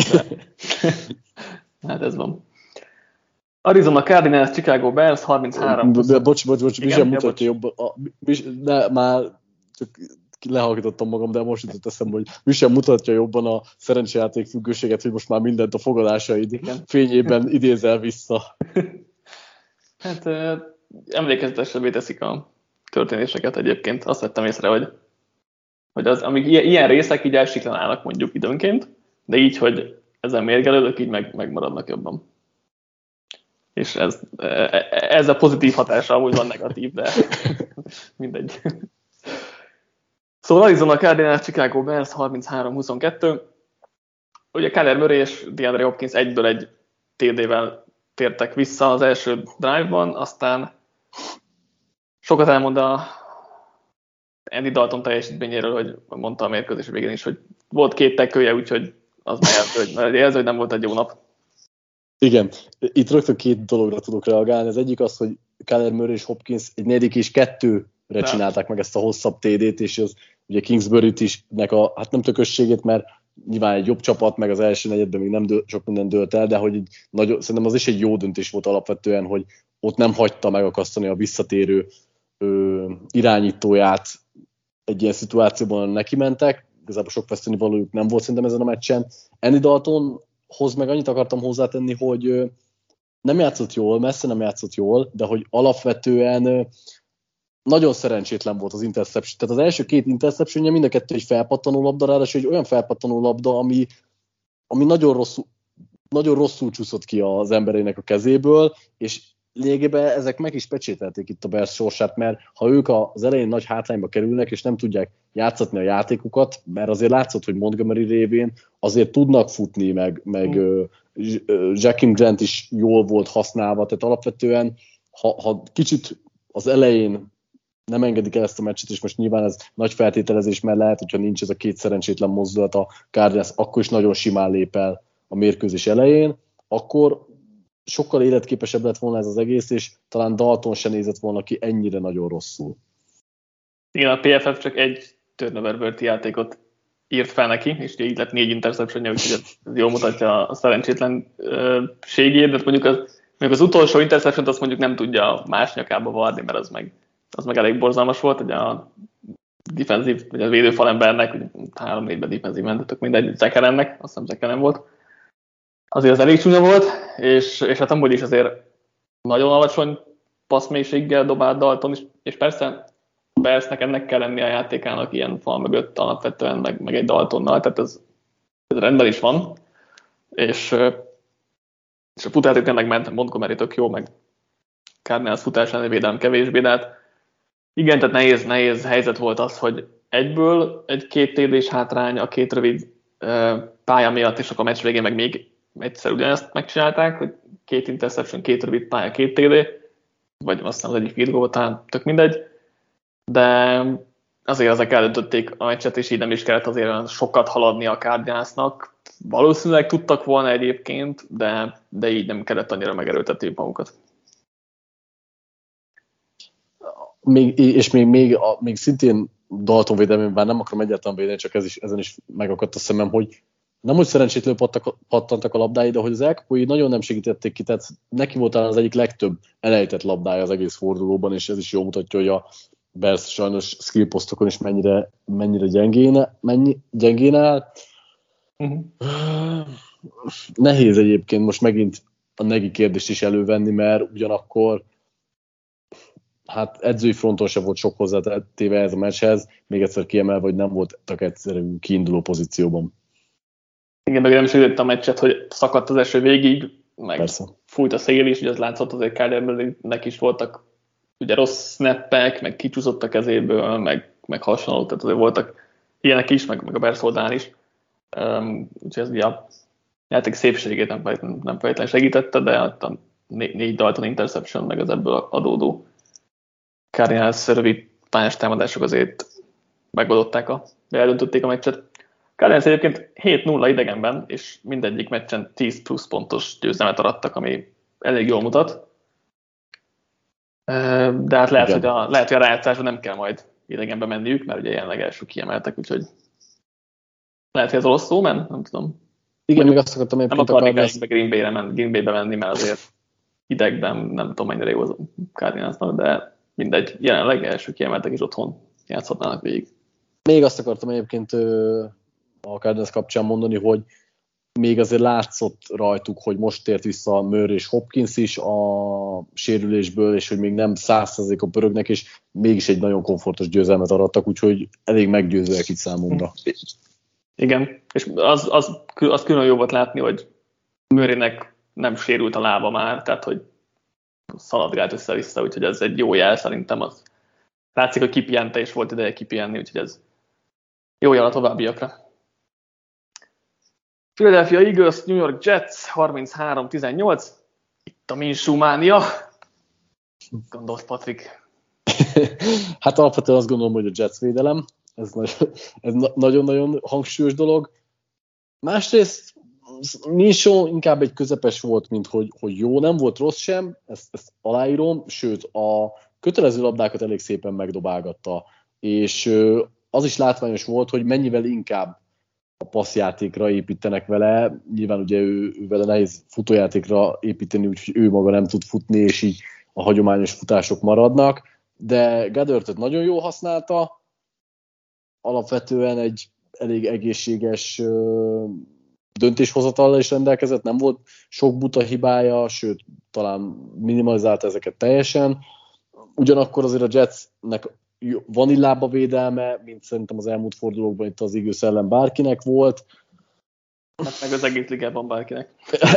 Hát ez van. Arizona Cardinals, Chicago Bears, 33. Bocs, mi sem mutatja jobban. Már csak lehallgatottam magam, de most jutott eszembe, hogy mi sem mutatja jobban a szerencsejáték függőséget, hogy most már mindent a fogadásaid fényében idézel vissza. Hát emlékezetesebbé teszik a történéseket egyébként. Azt vettem észre, hogy amíg ilyen részek így elsiklanálnak mondjuk időnként, de így, hogy ezen mérgelődök, így megmaradnak jobban. És ez a pozitív hatása amúgy van negatív, de mindegy. Szóval Arizona Cardinals, Chicago Bears 33-22. Ugye Kyler Murray és DeAndre Hopkins egyből egy TD-vel tértek vissza az első drive-ban, aztán sokat elmond a Andy Dalton teljesítményéről, hogy mondta a mérkőzés végén is, hogy volt 2 tekője, úgyhogy az jelzi, hogy nem volt egy jó nap. Igen, itt rögtön 2 dologra tudok reagálni. Az egyik az, hogy Kyler Murray és Hopkins egy 4. és 2-re csinálták meg ezt a hosszabb TD-t, és az ugye Kingsbury-t is hát nem tökösségét, mert nyilván egy jobb csapat, meg az első negyedben még nem sok minden dőlt el, de hogy szerintem az is egy jó döntés volt alapvetően, hogy ott nem hagyta megakasztani a visszatérő irányítóját egy ilyen szituációban, neki mentek. Igazából sok veszteni valójuk nem volt szerintem ezen a meccsen. Andy Daltonhoz meg annyit akartam hozzátenni, hogy nem játszott jól, messze nem játszott jól, de hogy alapvetően nagyon szerencsétlen volt az interception. Tehát az első 2 interceptionje mind a 2 egy felpattanó labda, ráadásul egy olyan felpattanó labda, ami nagyon rosszul csúszott ki az emberének a kezéből, és lényegében ezek meg is pecsételték itt a Bears sorsát, mert ha ők az elején nagy hátrányba kerülnek, és nem tudják játszatni a játékukat, mert azért látszott, hogy Montgomery révén azért tudnak futni, meg Jakim Grant is jól volt használva, tehát alapvetően, ha kicsit az elején nem engedik el ezt a meccset, és most nyilván ez nagy feltételezés, mert lehet, hogyha nincs ez a két szerencsétlen mozdulat a Cardinals, akkor is nagyon simán lép el a mérkőzés elején, akkor sokkal életképesebb lett volna ez az egész, és talán Dalton se nézett volna ki ennyire nagyon rosszul. Igen, a PFF csak egy turnover játékot írt fel neki, és így lett 4 interceptionja, úgyhogy ez jól mutatja a szerencsétlenségét, de mondjuk az utolsó interception-t azt mondjuk nem tudja más nyakába varni, mert az meg elég borzalmas volt, hogy a defenzív, vagy a védőfalembernek, 3-4-ben defenzív mentettük, mindegy, Zekerennek, azt hiszem Zekeren volt. Azért az elég csúnya volt, és hát amúgy is azért nagyon alacsony passzmélységgel dobált Dalton is, és persze ennek kell lenni a játékának ilyen fal mögött alapvetően, meg egy Daltonnal, tehát ez rendben is van, és a futárték tényleg ment, Montgomery tök jó, meg Cardinals futás elleni védelem kevésbé, de hát igen, tehát nehéz helyzet volt az, hogy egyből egy 2 TD-s hátrány a 2 rövid pálya miatt, és akkor a meccs végén meg még egyszer ugyanezt megcsinálták, hogy 2 interception, 2 rövid pálya, 2 TD, vagy aztán az egyik field goal, talán tök mindegy, de azért ezek eldöntötték a meccset, és így nem is kellett azért sokat haladni a Cardinalsnak. Valószínűleg tudtak volna egyébként, de így nem kellett annyira megerőltetni magukat. Még szintén Dalton védelmében, bár nem akarom egyáltalán védeni, csak ezen is megakadt a szemem, hogy nem úgy szerencsétlenül pattantak a labdái, de hogy az elkapói nagyon nem segítették ki, tehát neki volt talán az egyik legtöbb elejtett labdája az egész fordulóban, és ez is jól mutatja, hogy a Bears sajnos skill posztokon is mennyire gyengén áll. Nehéz egyébként most megint a Nagy kérdést is elővenni, mert ugyanakkor hát edzői fronton sem volt sok hozzátéve ez a meccshez, még egyszer kiemelve, hogy nem voltak egyszerű kiinduló pozícióban. Igen, meg nem is a meccset, hogy szakadt az eső végig, meg persze. Fújt a szél is, ugye az látszott azért Kylernek is voltak ugye rossz snappek, meg kicsúszott a kezéből, meg hasonlók, tehát azért voltak ilyenek is, meg a Bears oldalán is. Úgyhogy ez ugye a játék szépségét nem feltétlenül segítette, de a 4 Dalton interception, meg az ebből adódó Cardinals rövid pályás támadások azért eldöntötték a meccset. Cardinals egyébként 7-0 idegenben, és mindegyik meccsen 10 plusz pontos győzelmet arattak, ami elég jól mutat. De hát lehet, hogy a rájátszásban nem kell majd idegenbe menniük, mert ugye jelenleg első kiemeltek, úgyhogy lehet, hogy ez rosszul ment, nem tudom. Igen, még azt akartam nem akarnék Green Bay-be menni, mert azért idegben nem tudom mennyire jó az Cardinalsnak, de mindegy, jelenleg első kiemeltek és otthon játszhatnának végig. Még azt akartam egyébként a Cardinals kapcsán mondani, hogy még azért látszott rajtuk, hogy most tért vissza Murray és Hopkins is a sérülésből, és hogy még nem 100%-on pörögnek, és mégis egy nagyon komfortos győzelmet arattak, úgyhogy elég meggyőzőek itt számomra. Igen, és az külön jó volt látni, hogy Murraynek nem sérült a lába már, tehát hogy szaladgált össze-vissza, úgyhogy ez egy jó jel szerintem. Az látszik, hogy kipihente, és volt ideje kipihenni, úgyhogy ez jó jel a továbbiakra. Philadelphia Eagles, New York Jets 33-18. Itt a Minshew mánia. Gondolsz, Patrik? Hát alapvetően azt gondolom, hogy a Jets védelem. Ez nagyon-nagyon hangsúlyos dolog. Másrészt Minshew inkább egy közepes volt, mint hogy jó, nem volt rossz sem, ezt aláírom, sőt a kötelező labdákat elég szépen megdobálgatta, és az is látványos volt, hogy mennyivel inkább a passzjátékra építenek vele, nyilván ugye ő vele nehéz futójátékra építeni, úgyhogy ő maga nem tud futni, és így a hagyományos futások maradnak, de Goddardot nagyon jól használta, alapvetően egy elég egészséges döntéshozatallal is rendelkezett, nem volt sok buta hibája, sőt, talán minimalizálta ezeket teljesen. Ugyanakkor azért a Jetsnek van illába védelme, mint szerintem az elmúlt fordulókban itt az Eagles ellen bárkinek volt. Hát meg az egész ligában bárkinek.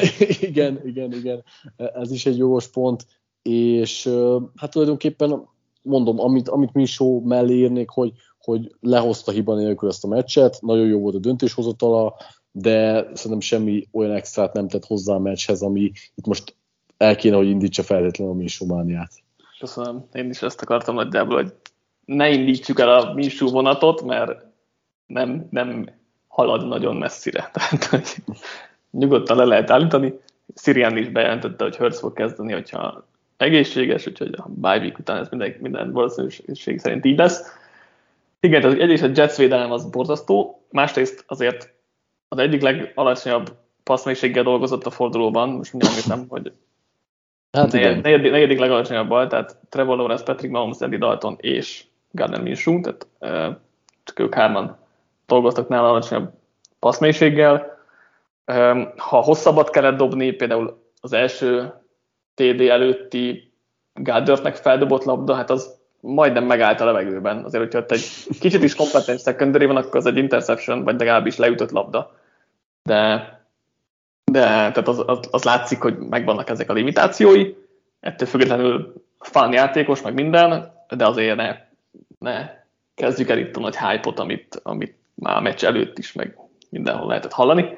igen. Ez is egy jogos pont. És hát tulajdonképpen mondom, amit Minshew mellé írnék, hogy lehozta hiba nélkül ezt a meccset, nagyon jó volt a döntéshozatala, de szerintem semmi olyan extrát nem tett hozzá a meccshez, ami itt most el kéne, hogy indítsa feltétlenül a Minshew mániát. Köszönöm. Én is ezt akartam nagyjából, hogy ne indítsuk el a Minshew vonatot, mert nem halad nagyon messzire. Tehát, hogy nyugodtan le lehet állítani. Sirianni is bejelentette, hogy Hurts fog kezdeni, hogyha egészséges, úgyhogy a bye week után ez minden valószínűség szerint így lesz. Igen, tehát egyrészt a Jets védelem az borzasztó, másrészt azért az egyik legalacsonyabb passzmennyiséggel dolgozott a fordulóban, most mindjárt említem, hogy Hát negyedik legalacsonyabb, tehát Trevor Lawrence, Patrick Mahomes, Andy Dalton és Gardner Minshew, tehát csak ők hárman dolgoztak nála alacsonyabb passzmennyiséggel. Ha hosszabbat kellett dobni, például az első TD előtti Goddardnek feldobott labda, hát az majdnem megállt a levegőben. Azért, hogyha ott egy kicsit is kompetens secondary van, akkor az egy interception, vagy legalábbis leütött labda. De tehát az látszik, hogy megvannak ezek a limitációi. Ettől függetlenül fun játékos, meg minden, de azért ne kezdjük el itt a nagy hype-ot, amit már a meccs előtt is, meg mindenhol lehetett hallani.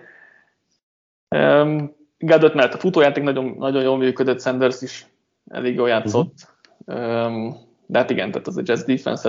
Goddard mellett a futójáték nagyon, nagyon jól működött, Sanders is elég jól játszott. De hát igen, tehát az a Jets defense,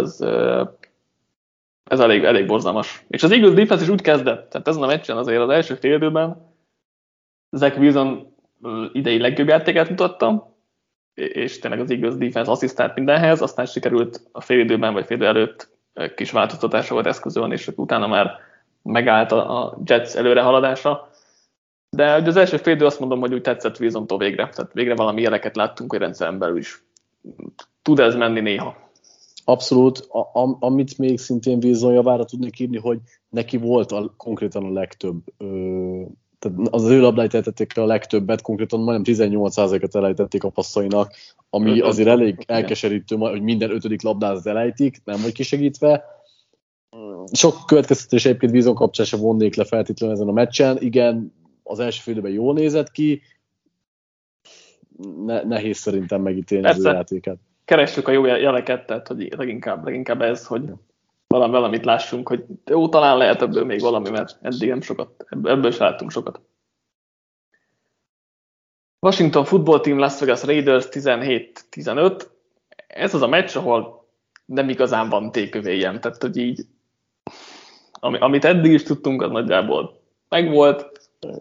ez elég borzalmas. És az Eagles defense is úgy kezdett, tehát ezen a meccsen azért az első fél időben Zach Wilson idei legjobb játékát mutatta, és tényleg az Eagles defense asszisztált mindenhez, aztán sikerült a fél időben vagy fél idő előtt kis változtatásokat eszközölni, és utána már megállt a Jets előrehaladása. De az első fél idő azt mondom, hogy úgy tetszett Wilsontól végre. Tehát végre valami jeleket láttunk, hogy rendszeren belül is tud ez menni néha. Abszolút. Amit még szintén Wilson javára tudnék írni, hogy neki volt konkrétan a legtöbb, tehát az ő labdáit eltették a legtöbbet, konkrétan majdnem 18%-et elejtették a passzainak, ami azért elég elkeserítő, hogy minden 5. labdát elejtik, nem vagy kisegítve. Sok következtetés egyébként Wilson kapcsán sem vonnék le feltétlenül ezen a meccsen. Igen, az első fél időben jól nézett ki, nehéz szerintem megítélni az ő játékát. Keressük a jó jeleket, tehát hogy leginkább ez, hogy valamit lássunk, hogy jó, talán lehet ebből még valami, mert eddig nem sokat, ebből sem láttunk sokat. Washington Football Team Las Vegas Raiders 17-15. Ez az a meccs, ahol nem igazán van tékövéljem, tehát hogy így amit eddig is tudtunk, az nagyjából megvolt.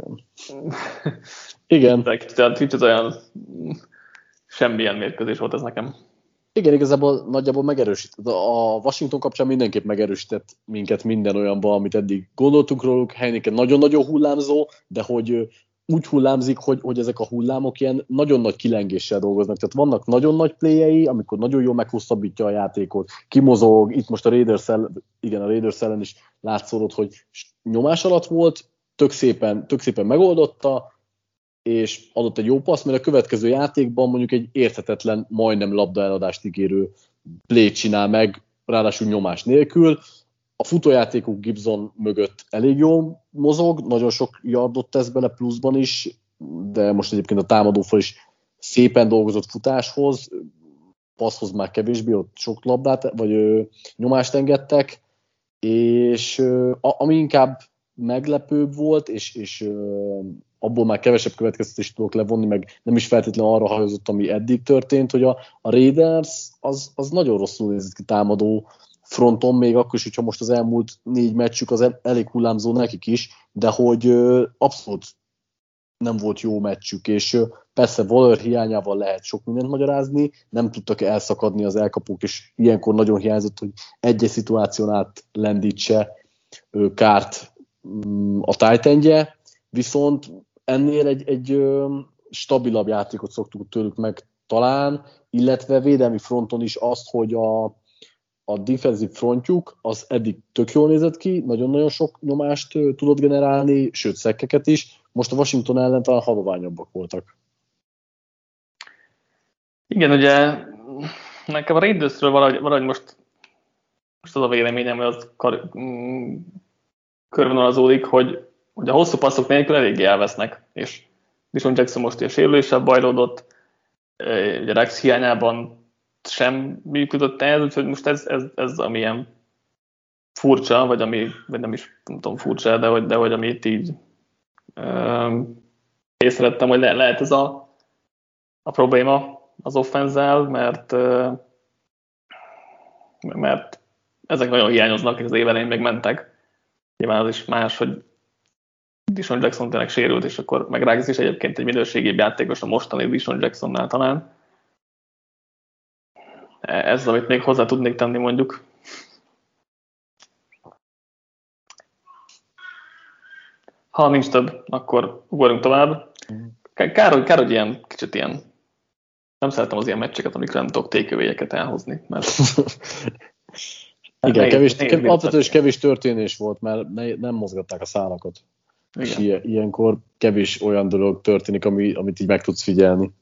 Igen. Kicsit olyan semmilyen mérkőzés volt ez nekem. Igen, igazából nagyjából megerősített. A Washington kapcsán mindenképp megerősített minket minden olyanban, amit eddig gondoltunk róluk. Heineken nagyon-nagyon hullámzó, de hogy úgy hullámzik, hogy ezek a hullámok ilyen nagyon nagy kilengéssel dolgoznak. Tehát vannak nagyon nagy playei, amikor nagyon jól meghosszabbítja a játékot, kimozog. Itt most a Raiders ellen is látszódott, hogy nyomás alatt volt, tök szépen megoldotta, és adott egy jó passz, mert a következő játékban mondjuk egy érthetetlen, majdnem labdaeladást ígérő play csinál meg, ráadásul nyomás nélkül. A futójátékuk Gibson mögött elég jól mozog, nagyon sok yardot tesz bele pluszban is, de most egyébként a támadófal is szépen dolgozott futáshoz, passzhoz már kevésbé, ott sok labdát, vagy nyomást engedtek, és ami inkább meglepőbb volt, és abból már kevesebb következtetést tudok levonni, meg nem is feltétlenül arra hajózott, ami eddig történt, hogy a Raiders az nagyon rosszul nézett ki támadó fronton, még akkor is, hogyha most az elmúlt 4 meccsük az elég hullámzó nekik is, de hogy abszolút nem volt jó meccsük, és persze Waller hiányával lehet sok mindent magyarázni, nem tudtak elszakadni az elkapók, és ilyenkor nagyon hiányzott, hogy egy szituáción át lendítse Kárt a tight-endje, viszont ennél egy stabilabb játékot szoktuk tőlük meg talán, illetve védelmi fronton is azt, hogy a defensív frontjuk az eddig tök jól nézett ki, nagyon-nagyon sok nyomást tudott generálni, sőt szekkeket is, most a Washington ellen talán halványabbak voltak. Igen, ugye nekem a Raidersről valahogy most az a véleményem, hogy az körvonalazódik, hogy a hosszú passzok nélkül eléggé elvesznek, és Dishon Jackson most ilyen sérüléssel bajlódott, ugye Rex hiányában sem működött ez, úgyhogy most ez amilyen furcsa, vagy nem is nem tudom furcsa, de hogy amit így észrevettem, hogy lehet ez a probléma az offenzel, mert mert ezek nagyon hiányoznak, és az év elején még mentek. Nyilván az is más, hogy Dishon Jackson tényleg sérült, és akkor meg Ruggs is egyébként egy minőségébb játékos a mostani Dishon Jacksonnál talán. Ez, amit még hozzá tudnék tenni, mondjuk. Ha nincs több, akkor ugorjunk tovább. Kár, hogy ilyen, kicsit ilyen, nem szeretem az ilyen meccseket, amikor nem tudok tékövélyeket elhozni. Mert igen, kevés történés volt, mert nem mozgatták a szálakat. És ilyenkor kevés olyan dolog történik, amit így meg tudsz figyelni.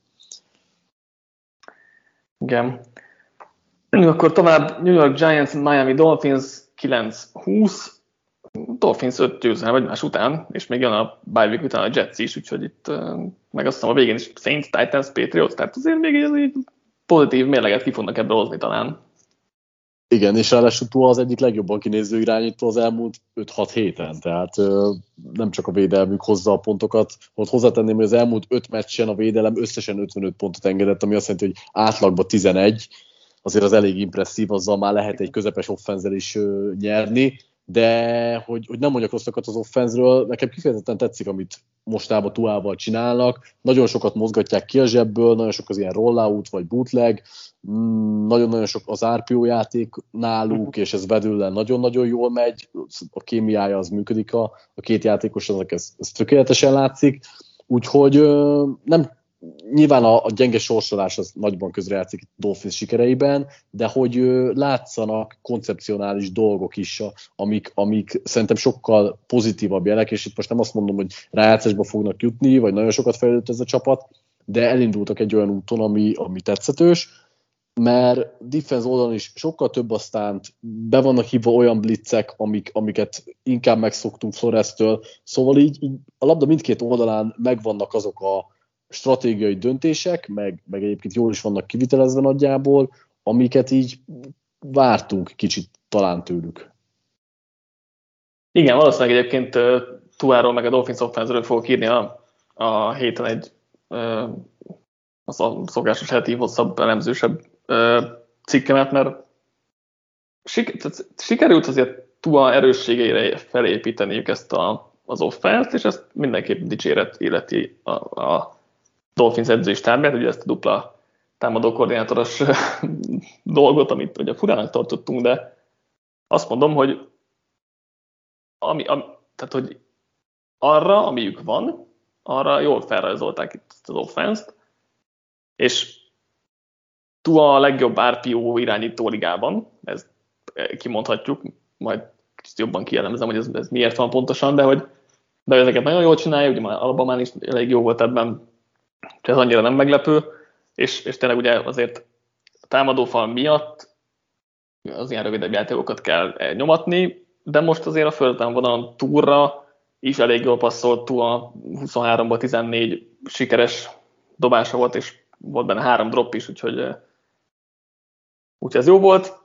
Igen. Akkor tovább New York Giants, Miami Dolphins 9-20. Dolphins 5 győzelem egymás után, és még jön a bye week után a Jets is, úgyhogy itt meg azt hiszem a végén is Saints, Titans, Patriots, tehát azért még egy pozitív mérleget ki fognak ebből hozni talán. Igen, és ráadásul az egyik legjobban kinéző irányító az elmúlt 5-6 héten, tehát nem csak a védelmük hozza a pontokat, ott hozzátenném, hogy az elmúlt 5 meccsen a védelem összesen 55 pontot engedett, ami azt jelenti, hogy átlagban 11, azért az elég impresszív, azzal már lehet egy közepes offenzel is nyerni, de hogy nem mondjak rosszakat az offenzről, nekem kifejezetten tetszik, amit mostában Tuával csinálnak, nagyon sokat mozgatják ki a zsebből, nagyon sok az ilyen rollout vagy bootleg, nagyon-nagyon sok az RPO játék náluk, és ez vedüllen nagyon-nagyon jól megy, a kémiája az működik a két játékosnak, ez tökéletesen látszik, úgyhogy nem nyilván a gyenge sorsolás az nagyban közrejátszik Dolphins sikereiben, de hogy látszanak koncepcionális dolgok is, amik szerintem sokkal pozitívabb jelek, és itt most nem azt mondom, hogy rájátszásba fognak jutni, vagy nagyon sokat fejlődött ez a csapat, de elindultak egy olyan úton, ami tetszetős, mert defense oldalon is sokkal több, aztán be vannak hívva olyan blitzek, amiket inkább megszoktunk Flores-től, szóval így a labda mindkét oldalán megvannak azok a stratégiai döntések, meg egyébként jól is vannak kivitelezve nagyjából, amiket így vártunk kicsit talán tőlük. Igen, valószínűleg egyébként Tuáról meg a Dolphins offense-ről fogok írni a héten egy az a szokásos heti hosszabb, elemzősebb cikkemet, mert sikerült azért Tua erősségeire felépíteniük ezt az offense-t, és ezt mindenképp dicséret illeti a Dolphins edzői stábját, ugye ezt a dupla támadó koordinátoros dolgot, amit ugye furának tartottunk, de azt mondom, hogy tehát, hogy arra, amiük van, arra jól felrajzolták itt az offense-t, és Tua a legjobb RPO irányító ligában, ezt kimondhatjuk, majd kicsit jobban kielemzem, hogy ez miért van pontosan, de ezeket nagyon jól csinálja, ugye már Alabamán is elég jó volt ebben, ez annyira nem meglepő, és tényleg ugye azért a támadófal miatt az ilyen rövidebb játékokat kell nyomatni, de most azért a földön vonalon túlra is elég jól passzolt, Tua 23-ból 14 sikeres dobása volt, és volt benne 3 drop is, úgyhogy ez jó volt.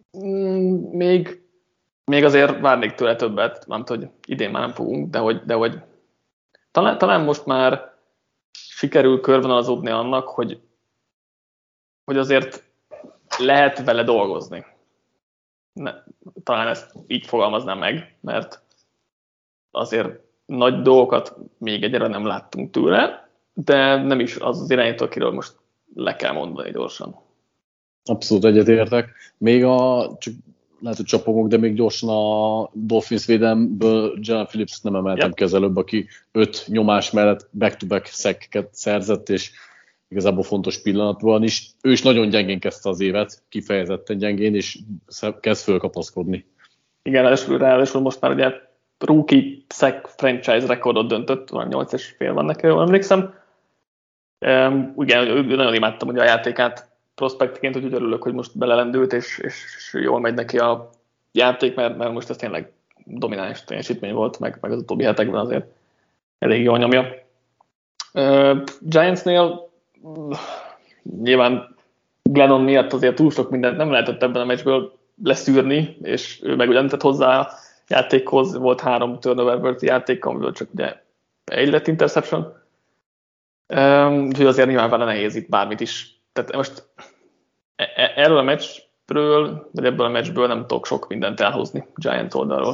Még azért várnék tőle többet, nem tudom, hogy idén már nem fogunk, de hogy talán most már sikerül körvonalazódni annak, hogy azért lehet vele dolgozni. Talán ezt így fogalmaznám meg, mert azért nagy dolgokat még egyre nem láttunk tőle, de nem is az irányító, akiről most le kell mondani gyorsan. Abszolút egyetértek. Még csak lehet, hogy csapogok, de még gyorsan a Dolphins védelmből Jalen Phillips nem emeltem ki az előbb, aki 5 nyomás mellett back-to-back sack-eket szerzett, és igazából fontos pillanatban is. Ő is nagyon gyengén kezdte az évet, kifejezetten gyengén, és kezd fölkapaszkodni. Igen, ráadásul most már ugye rookie sack franchise rekordot döntött, van 8,5 van neki, jól emlékszem. Igen, nagyon imádtam ugye a játékát prospektként, úgyhogy örülök, hogy most belelendült, és jól megy neki a játék, mert most ez tényleg domináns teljesítmény volt, meg az utóbbi hetekben azért elég jól nyomja. Giantsnél nyilván Glennon miatt azért túl sok mindent nem lehetett ebben a meccsből leszűrni, és ő meg ugyan tett hozzá a játékhoz, volt 3 turnover-worthy játék, amiből csak ugye egy lett interception. Úgyhogy azért nyilván vele nehéz itt bármit is. Tehát most erről a vagy ebből a meccsből nem tudok sok mindent elhozni Giants oldalról.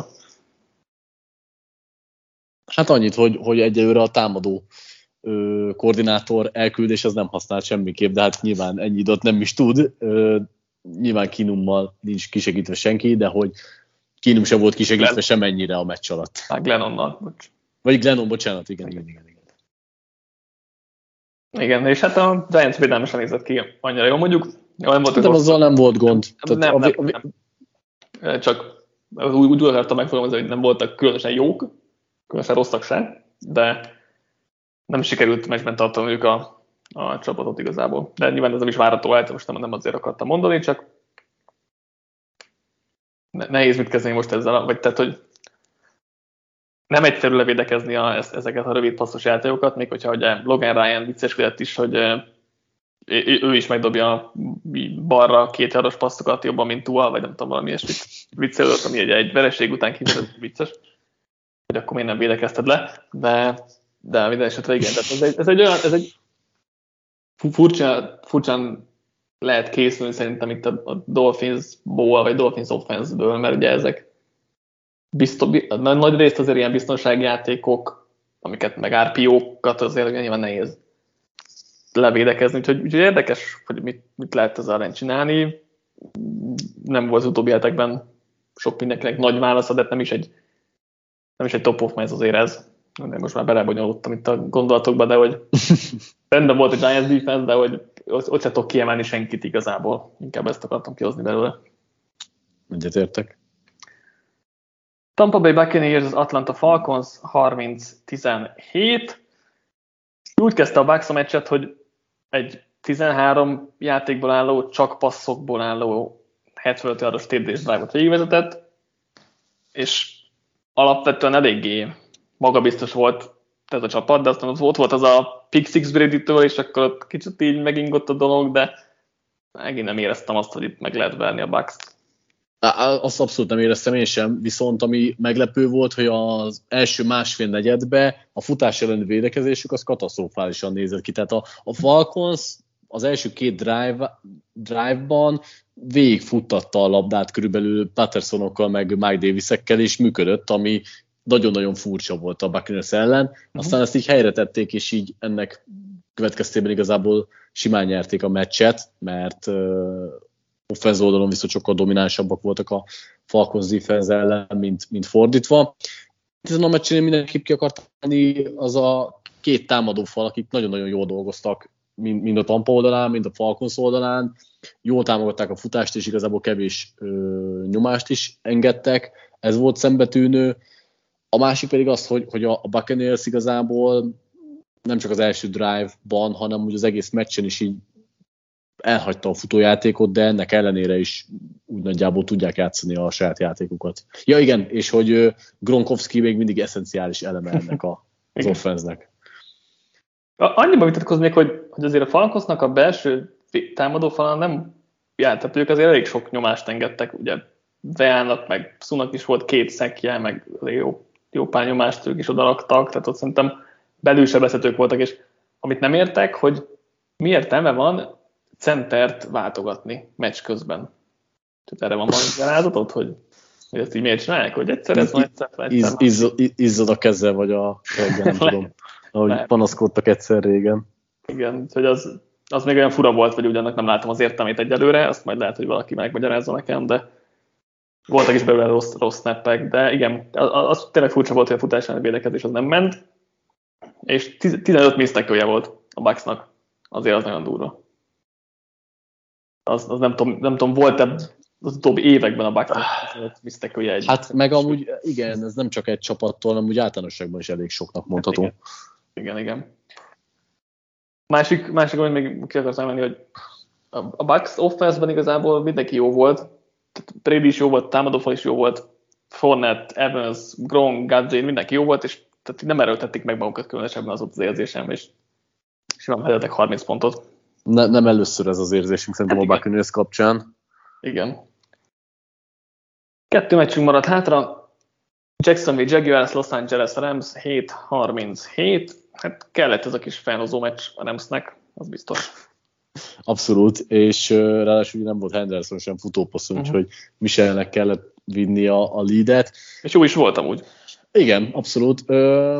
Hát annyit, hogy egyelőre a támadó koordinátor elküldés az nem használt semmiképp, de hát nyilván ennyi időt nem is tud. Nyilván Keenummal nincs kisegítve senki, de hogy Keenum sem volt kisegítve semennyire a meccs alatt. Glennonnal, bocs. Vagy Glennon, bocsánat, igen. Igen, és hát a Giants védelme sem nézett ki annyira jó, mondjuk. Nem volt azzal nem volt gond. Nem. Csak úgy akartam megfogalmazni, hogy nem voltak különösen jók, különösen rosszak se, de nem sikerült meccsben tartani a csapatot igazából. De nyilván ez nem is várható el, most nem azért akartam mondani, csak nehéz mit kezdeni most ezzel, vagy tehát, hogy nem egyszerű levédekezni ezeket a rövid passzos játékokat, még hogyha ugye Logan Ryan vicceskedett is, hogy ő is megdobja balra 2 yardos passzokat jobban, mint Tua, vagy nem tudom, valami ilyesmit viccelődött, ami egy vereség után kívül vicces, hogy akkor miért nem védekezted le, de minden esetre igen, tehát ez egy furcsán lehet készülni szerintem itt a Dolphinsból, vagy Dolphins offense-ből, mert ugye ezek nagy részt azért ilyen biztonsági játékok, amiket meg RPO-kat azért nyilván nehéz levédekezni, úgyhogy érdekes, hogy mit lehet ezzel ellen csinálni. Nem volt az utóbbi hetekben sok mindenkinek nagy válasza, de nem is egy top of mind azért ez. Most már belebonyolódtam itt a gondolatokba, de hogy rendben volt a Giants defense, de hogy ott se tudok kiemelni senkit igazából. Inkább ezt akartam kihozni belőle. Egyetértek. Tampa Bay Buccaneers, az Atlanta Falcons 30-17. Úgy kezdte a Bucs a meccset, hogy egy 13 játékból álló, csak passzokból álló 75 yardos TD-s drive-ot végigvezetett, és alapvetően eléggé magabiztos volt ez a csapat, de aztán ott volt az a pick six Brady-től, és akkor ott kicsit így megingott a dolog, de megint nem éreztem azt, hogy itt meg lehet verni a Bucs-t. Azt abszolút nem éreztem én sem, viszont ami meglepő volt, hogy az első másfél negyedbe a futás elleni védekezésük az katasztrofálisan nézett ki. Tehát a Falcons az első 2 drive-ban végigfuttatta a labdát körülbelül Pattersonokkal meg Mike Davisekkel, és működött, ami nagyon-nagyon furcsa volt a Buccaneers ellen. Aztán ezt így helyre tették, és így ennek következtében igazából simán nyerték a meccset, mert offense oldalon viszont sokkal dominánsabbak voltak a Falcons defense ellen, mint fordítva. Ezen a meccsen mindenképp ki akart tenni az a 2 támadófal, akik nagyon-nagyon jól dolgoztak, mind a Tampa oldalán, mind a Falcons oldalán. Jól támogatták a futást, és igazából kevés nyomást is engedtek. Ez volt szembetűnő. A másik pedig az, hogy a Buccaneers igazából nem csak az első drive-ban, hanem úgy az egész meccsen is így elhagyta a futójátékot, de ennek ellenére is úgy nagyjából tudják játszani a saját játékukat. Ja igen, és hogy Gronkowski még mindig eszenciális eleme ennek az offense-nek. Annyiban vitatkoznék, hogy azért a Falconsnak a belső támadófalán nem tehát ők azért elég sok nyomást engedtek, ugye Veának, meg Sunak is volt 2 szekje, meg jó pár nyomást ők is odaraktak, tehát ott szerintem belülsebezhetők voltak, és amit nem értek, hogy mi értelme van centert váltogatni meccs közben. Tehát erre van valami magyarázatot, hogy ezt így miért csinálják, hogy egyszer ez van, egyszer. Izzad a kezzel, vagy a reggel, nem tudom, ahogy panaszkodtak egyszer régen. Igen, úgyhogy az még olyan fura volt, hogy ugyanak nem látom az értelmét egyelőre, azt majd lehet, hogy valaki megmagyarázza nekem, de voltak is belőle rossz snappek, de igen, az tényleg furcsa volt, hogy a futás elleni védekezés az nem ment, és 15 misztekője volt a Bucsnak, azért az nagyon durva. Az nem tudom, volt-e az utóbbi években a Bucsnak 15 misztekője egy. Hát meg amúgy, igen, ez nem csak egy csapattól, hanem úgy általánosságban is elég soknak mondható. Igen. Másik, amit még ki akartam menni, hogy a Bucs offense-ben igazából mindenki jó volt. Brady is jó volt, támadófal is jó volt, Fournette, Evans, Gronk, Godzin, mindenki jó volt, és tehát nem erőltették meg magukat különösebben, az ott az érzésem, és simán vezettek 30 pontot. Nem először ez az érzésünk szerintem a Buccaneers kapcsán. Igen. 2 meccsünk maradt hátra. Jacksonville Jaguars, Los Angeles Rams 7-37. Hát kellett ez a kis felhozó meccs a Ramsnek, az biztos. Abszolút, és ráadásul nem volt Henderson sem futópasszon, úgyhogy Michelnek kellett vinni a leadet. És jó is voltam úgy. Igen, abszolút.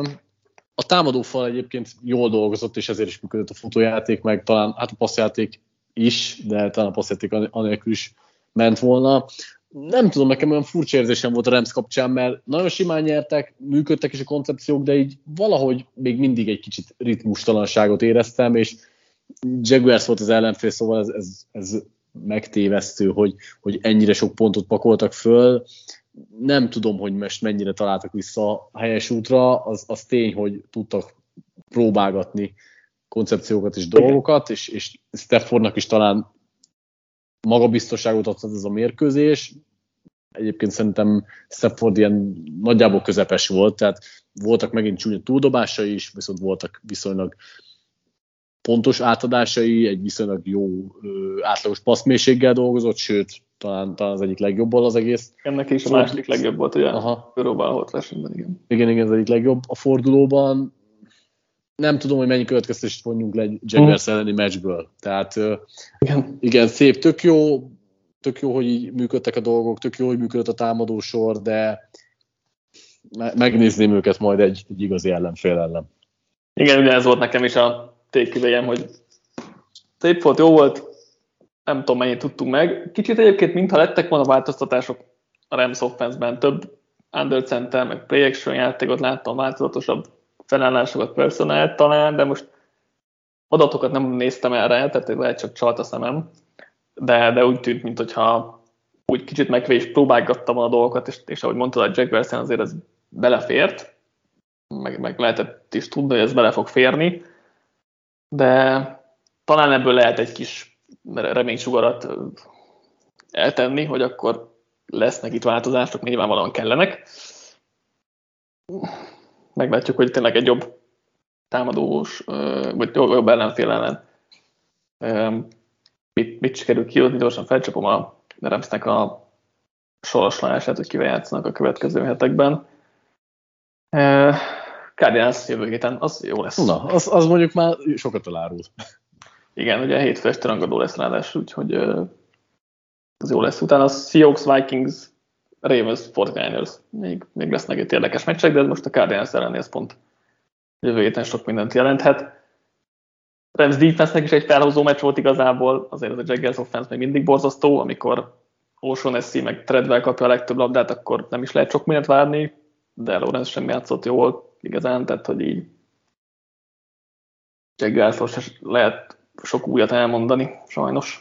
A támadófal egyébként jól dolgozott, és ezért is működött a futójáték, meg talán hát a passzjáték is, de talán a passzjáték anélkül is ment volna. Nem tudom, nekem olyan furcsa érzésem volt a Rams kapcsán, mert nagyon simán nyertek, működtek is a koncepciók, de így valahogy még mindig egy kicsit ritmustalanságot éreztem, és Jaguars volt az ellenfél, szóval ez megtévesztő, hogy ennyire sok pontot pakoltak föl. Nem tudom, hogy most mennyire találtak vissza a helyes útra, az tény, hogy tudtak próbálgatni koncepciókat és dolgokat, és Staffordnak is talán magabiztosságot adhat ez a mérkőzés. Egyébként szerintem Stafford ilyen nagyjából közepes volt, tehát voltak megint csúnya túldobásai is, viszont voltak viszonylag pontos átadásai, egy viszonylag jó átlagos passzmélységgel dolgozott, sőt, talán az egyik legjobb az egész. Ennek is a második legjobb volt, ugye? Euróban volt versenyben, igen. Igen, az egyik legjobb a fordulóban. Nem tudom, hogy mennyi következtetést vonjunk le Jaguars elleni meccsből. Tehát igen, szép, tök jó, hogy így működtek a dolgok, tök jó, hogy működött a támadósor, de megnézném őket majd egy igazi ellenfél ellen. Igen, ugye ez volt nekem is a tékidejém, hogy szép volt, jó volt, nem tudom, mennyit tudtunk meg. Kicsit egyébként, mintha lettek volna változtatások a Rams offense-ben, több under center, meg play action játékot láttam, változatosabb felállásokat personált talán, de most adatokat nem néztem erre, tehát lehet csak csalt a szemem, de úgy tűnt, mintha úgy kicsit megvés próbálgattam a dolgokat, és ahogy mondtad, a Jaguars-en azért ez belefért, meg lehetett is tudni, hogy ez bele fog férni, de talán ebből lehet egy kis reménysugarat eltenni, hogy akkor lesznek itt változások, nyilvánvalóan kellenek. Meglátjuk, hogy tényleg egy jobb támadós, vagy jobb ellenfél ellen mit sikerül kihozni. Gyorsan felcsapom a Ramsnek a soroslájását, hogy kivel játszanak a következő hetekben. Cardinals jövő héten, az jó lesz. Na, az mondjuk már sokat elárul. Igen, ugye hétfő este rangadó lesz ráadásul, úgyhogy az jó lesz. Utána a Seahawks, Vikings, Ravens, 49ers. Még lesznek egy érdekes meccsek, de most a Cardinals ellen ez pont jövő héten sok mindent jelenthet. Rams defense-nek is egy felhozó meccs volt igazából, azért az a Jaguars offense még mindig borzasztó, amikor O'Shaughnessy meg Treadwell kapja a legtöbb labdát, akkor nem is lehet sok mindent várni, de Lawrence sem játszott jól igazán, tehát hogy így Jaguarsról se lehet sok újat elmondani, sajnos.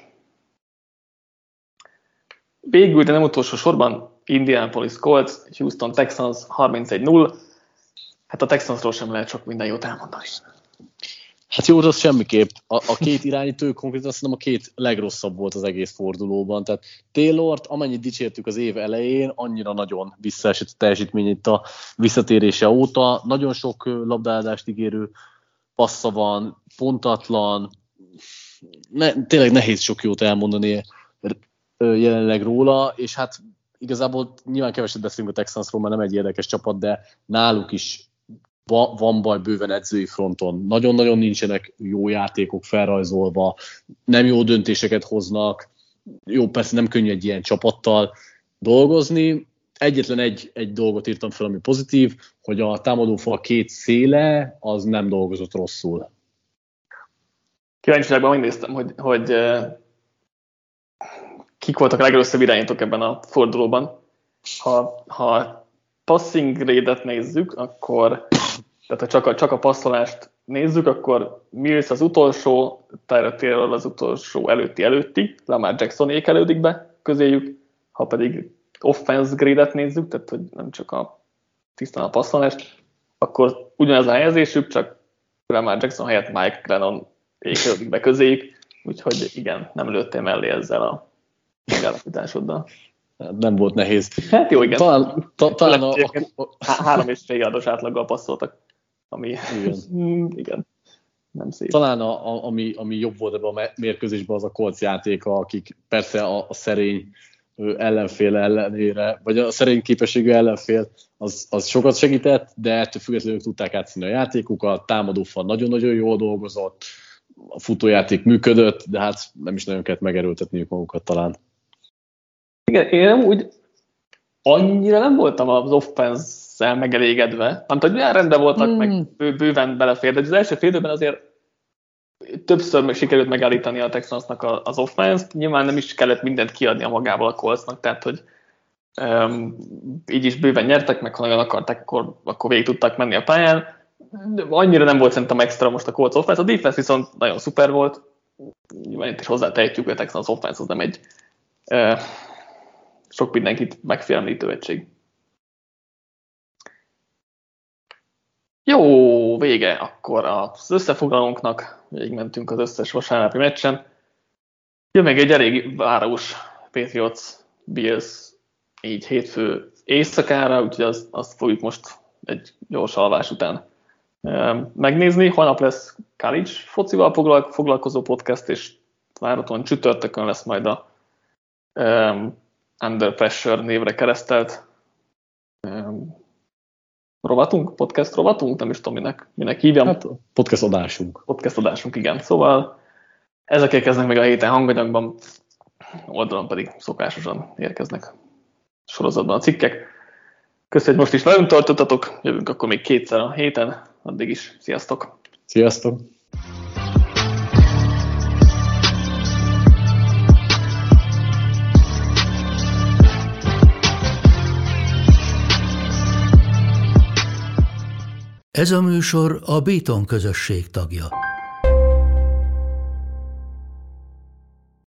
Végül, de nem utolsó sorban, Indianapolis Colts, Houston Texans 31-0. Hát a Texansról sem lehet sok minden jót elmondani. Hát jó, az semmiképp. A két irányítő konkrétan szerintem a két legrosszabb volt az egész fordulóban. Tehát Taylort, amennyit dicsértük az év elején, annyira nagyon visszaesett a teljesítmény itt a visszatérése óta. Nagyon sok labdáadást ígérő passza van, pontatlan. Tényleg nehéz sok jót elmondani jelenleg róla, és hát igazából nyilván keveset beszélünk a Texansról, mert nem egy érdekes csapat, de náluk is van baj bőven edzői fronton. Nagyon-nagyon nincsenek jó játékok felrajzolva, nem jó döntéseket hoznak. Jó, persze nem könnyű egy ilyen csapattal dolgozni. Egyetlen egy dolgot írtam fel, ami pozitív, hogy a támadófal két széle az nem dolgozott rosszul. Kíváncsiságban megnéztem, hogy kik voltak a legelőszebb irányítók ebben a fordulóban. Ha passing grade-et nézzük, akkor, tehát ha csak a passzolást nézzük, akkor Mills az utolsó, Tyrod Taylor az utolsó előtti, Lamar Jackson ékelődik be közéjük, ha pedig offense grade-et nézzük, tehát hogy nem csak tisztán a passzolást, akkor ugyanaz a helyezésük, csak Lamar Jackson helyett Mike Glennon ékelődik be közéjük, úgyhogy igen, nem lőttél mellé ezzel a megállapításododdal. Nem volt nehéz. Hát jó, igen. Talán 3,5 yardos átlaggal passzoltak, ami igen, nem szép. Talán ami jobb volt ebben a mérkőzésben, az a Colts játéka, akik persze a szerény ellenfél ellenére, vagy a szerény képességű ellenfél, az sokat segített, de ettől függetlenül tudták átszínni a játékukat, támadófal nagyon-nagyon jól dolgozott, a futójáték működött, de hát nem is nagyon kellett megerőltetniük magukat talán. Igen, én úgy annyira nem voltam az offense-szel megelégedve. Nem tudom, hogy rendben voltak, meg bőven belefér, de az első fél időben azért többször sikerült megállítani a Texansnak az offense-t. Nyilván nem is kellett mindent kiadni a magából a Coltsnak, tehát hogy így is bőven nyertek, meg ha nagyon akarták, akkor végig tudtak menni a pályán. De annyira nem volt szerintem extra most a Colts offense, a defense viszont nagyon szuper volt. Nyilván itt is hozzátehetjük, hogy a Texans offense az nem egy sok mindenkit megfélemlítő egység. Jó, vége akkor az összefoglalónknak. Végigmentünk az összes vasárnapi meccsen. Jön még egy elég város Patriots Bills így hétfő éjszakára, úgyhogy azt fogjuk most egy gyors alvás után megnézni. Holnap lesz college focival foglalkozó podcast, és várhatóan csütörtökön lesz majd a Under Pressure névre keresztelt podcast rovatunk, nem is tudom, minek hívjam. Hát podcast adásunk. Podcast adásunk, igen. Szóval ezek érkeznek még a héten hanganyagban, oldalon pedig szokásosan érkeznek sorozatban a cikkek. Köszönjük, hogy most is velünk tartottatok, jövünk akkor még kétszer a héten, addig is sziasztok! Sziasztok! Ez a műsor a Béton közösség tagja.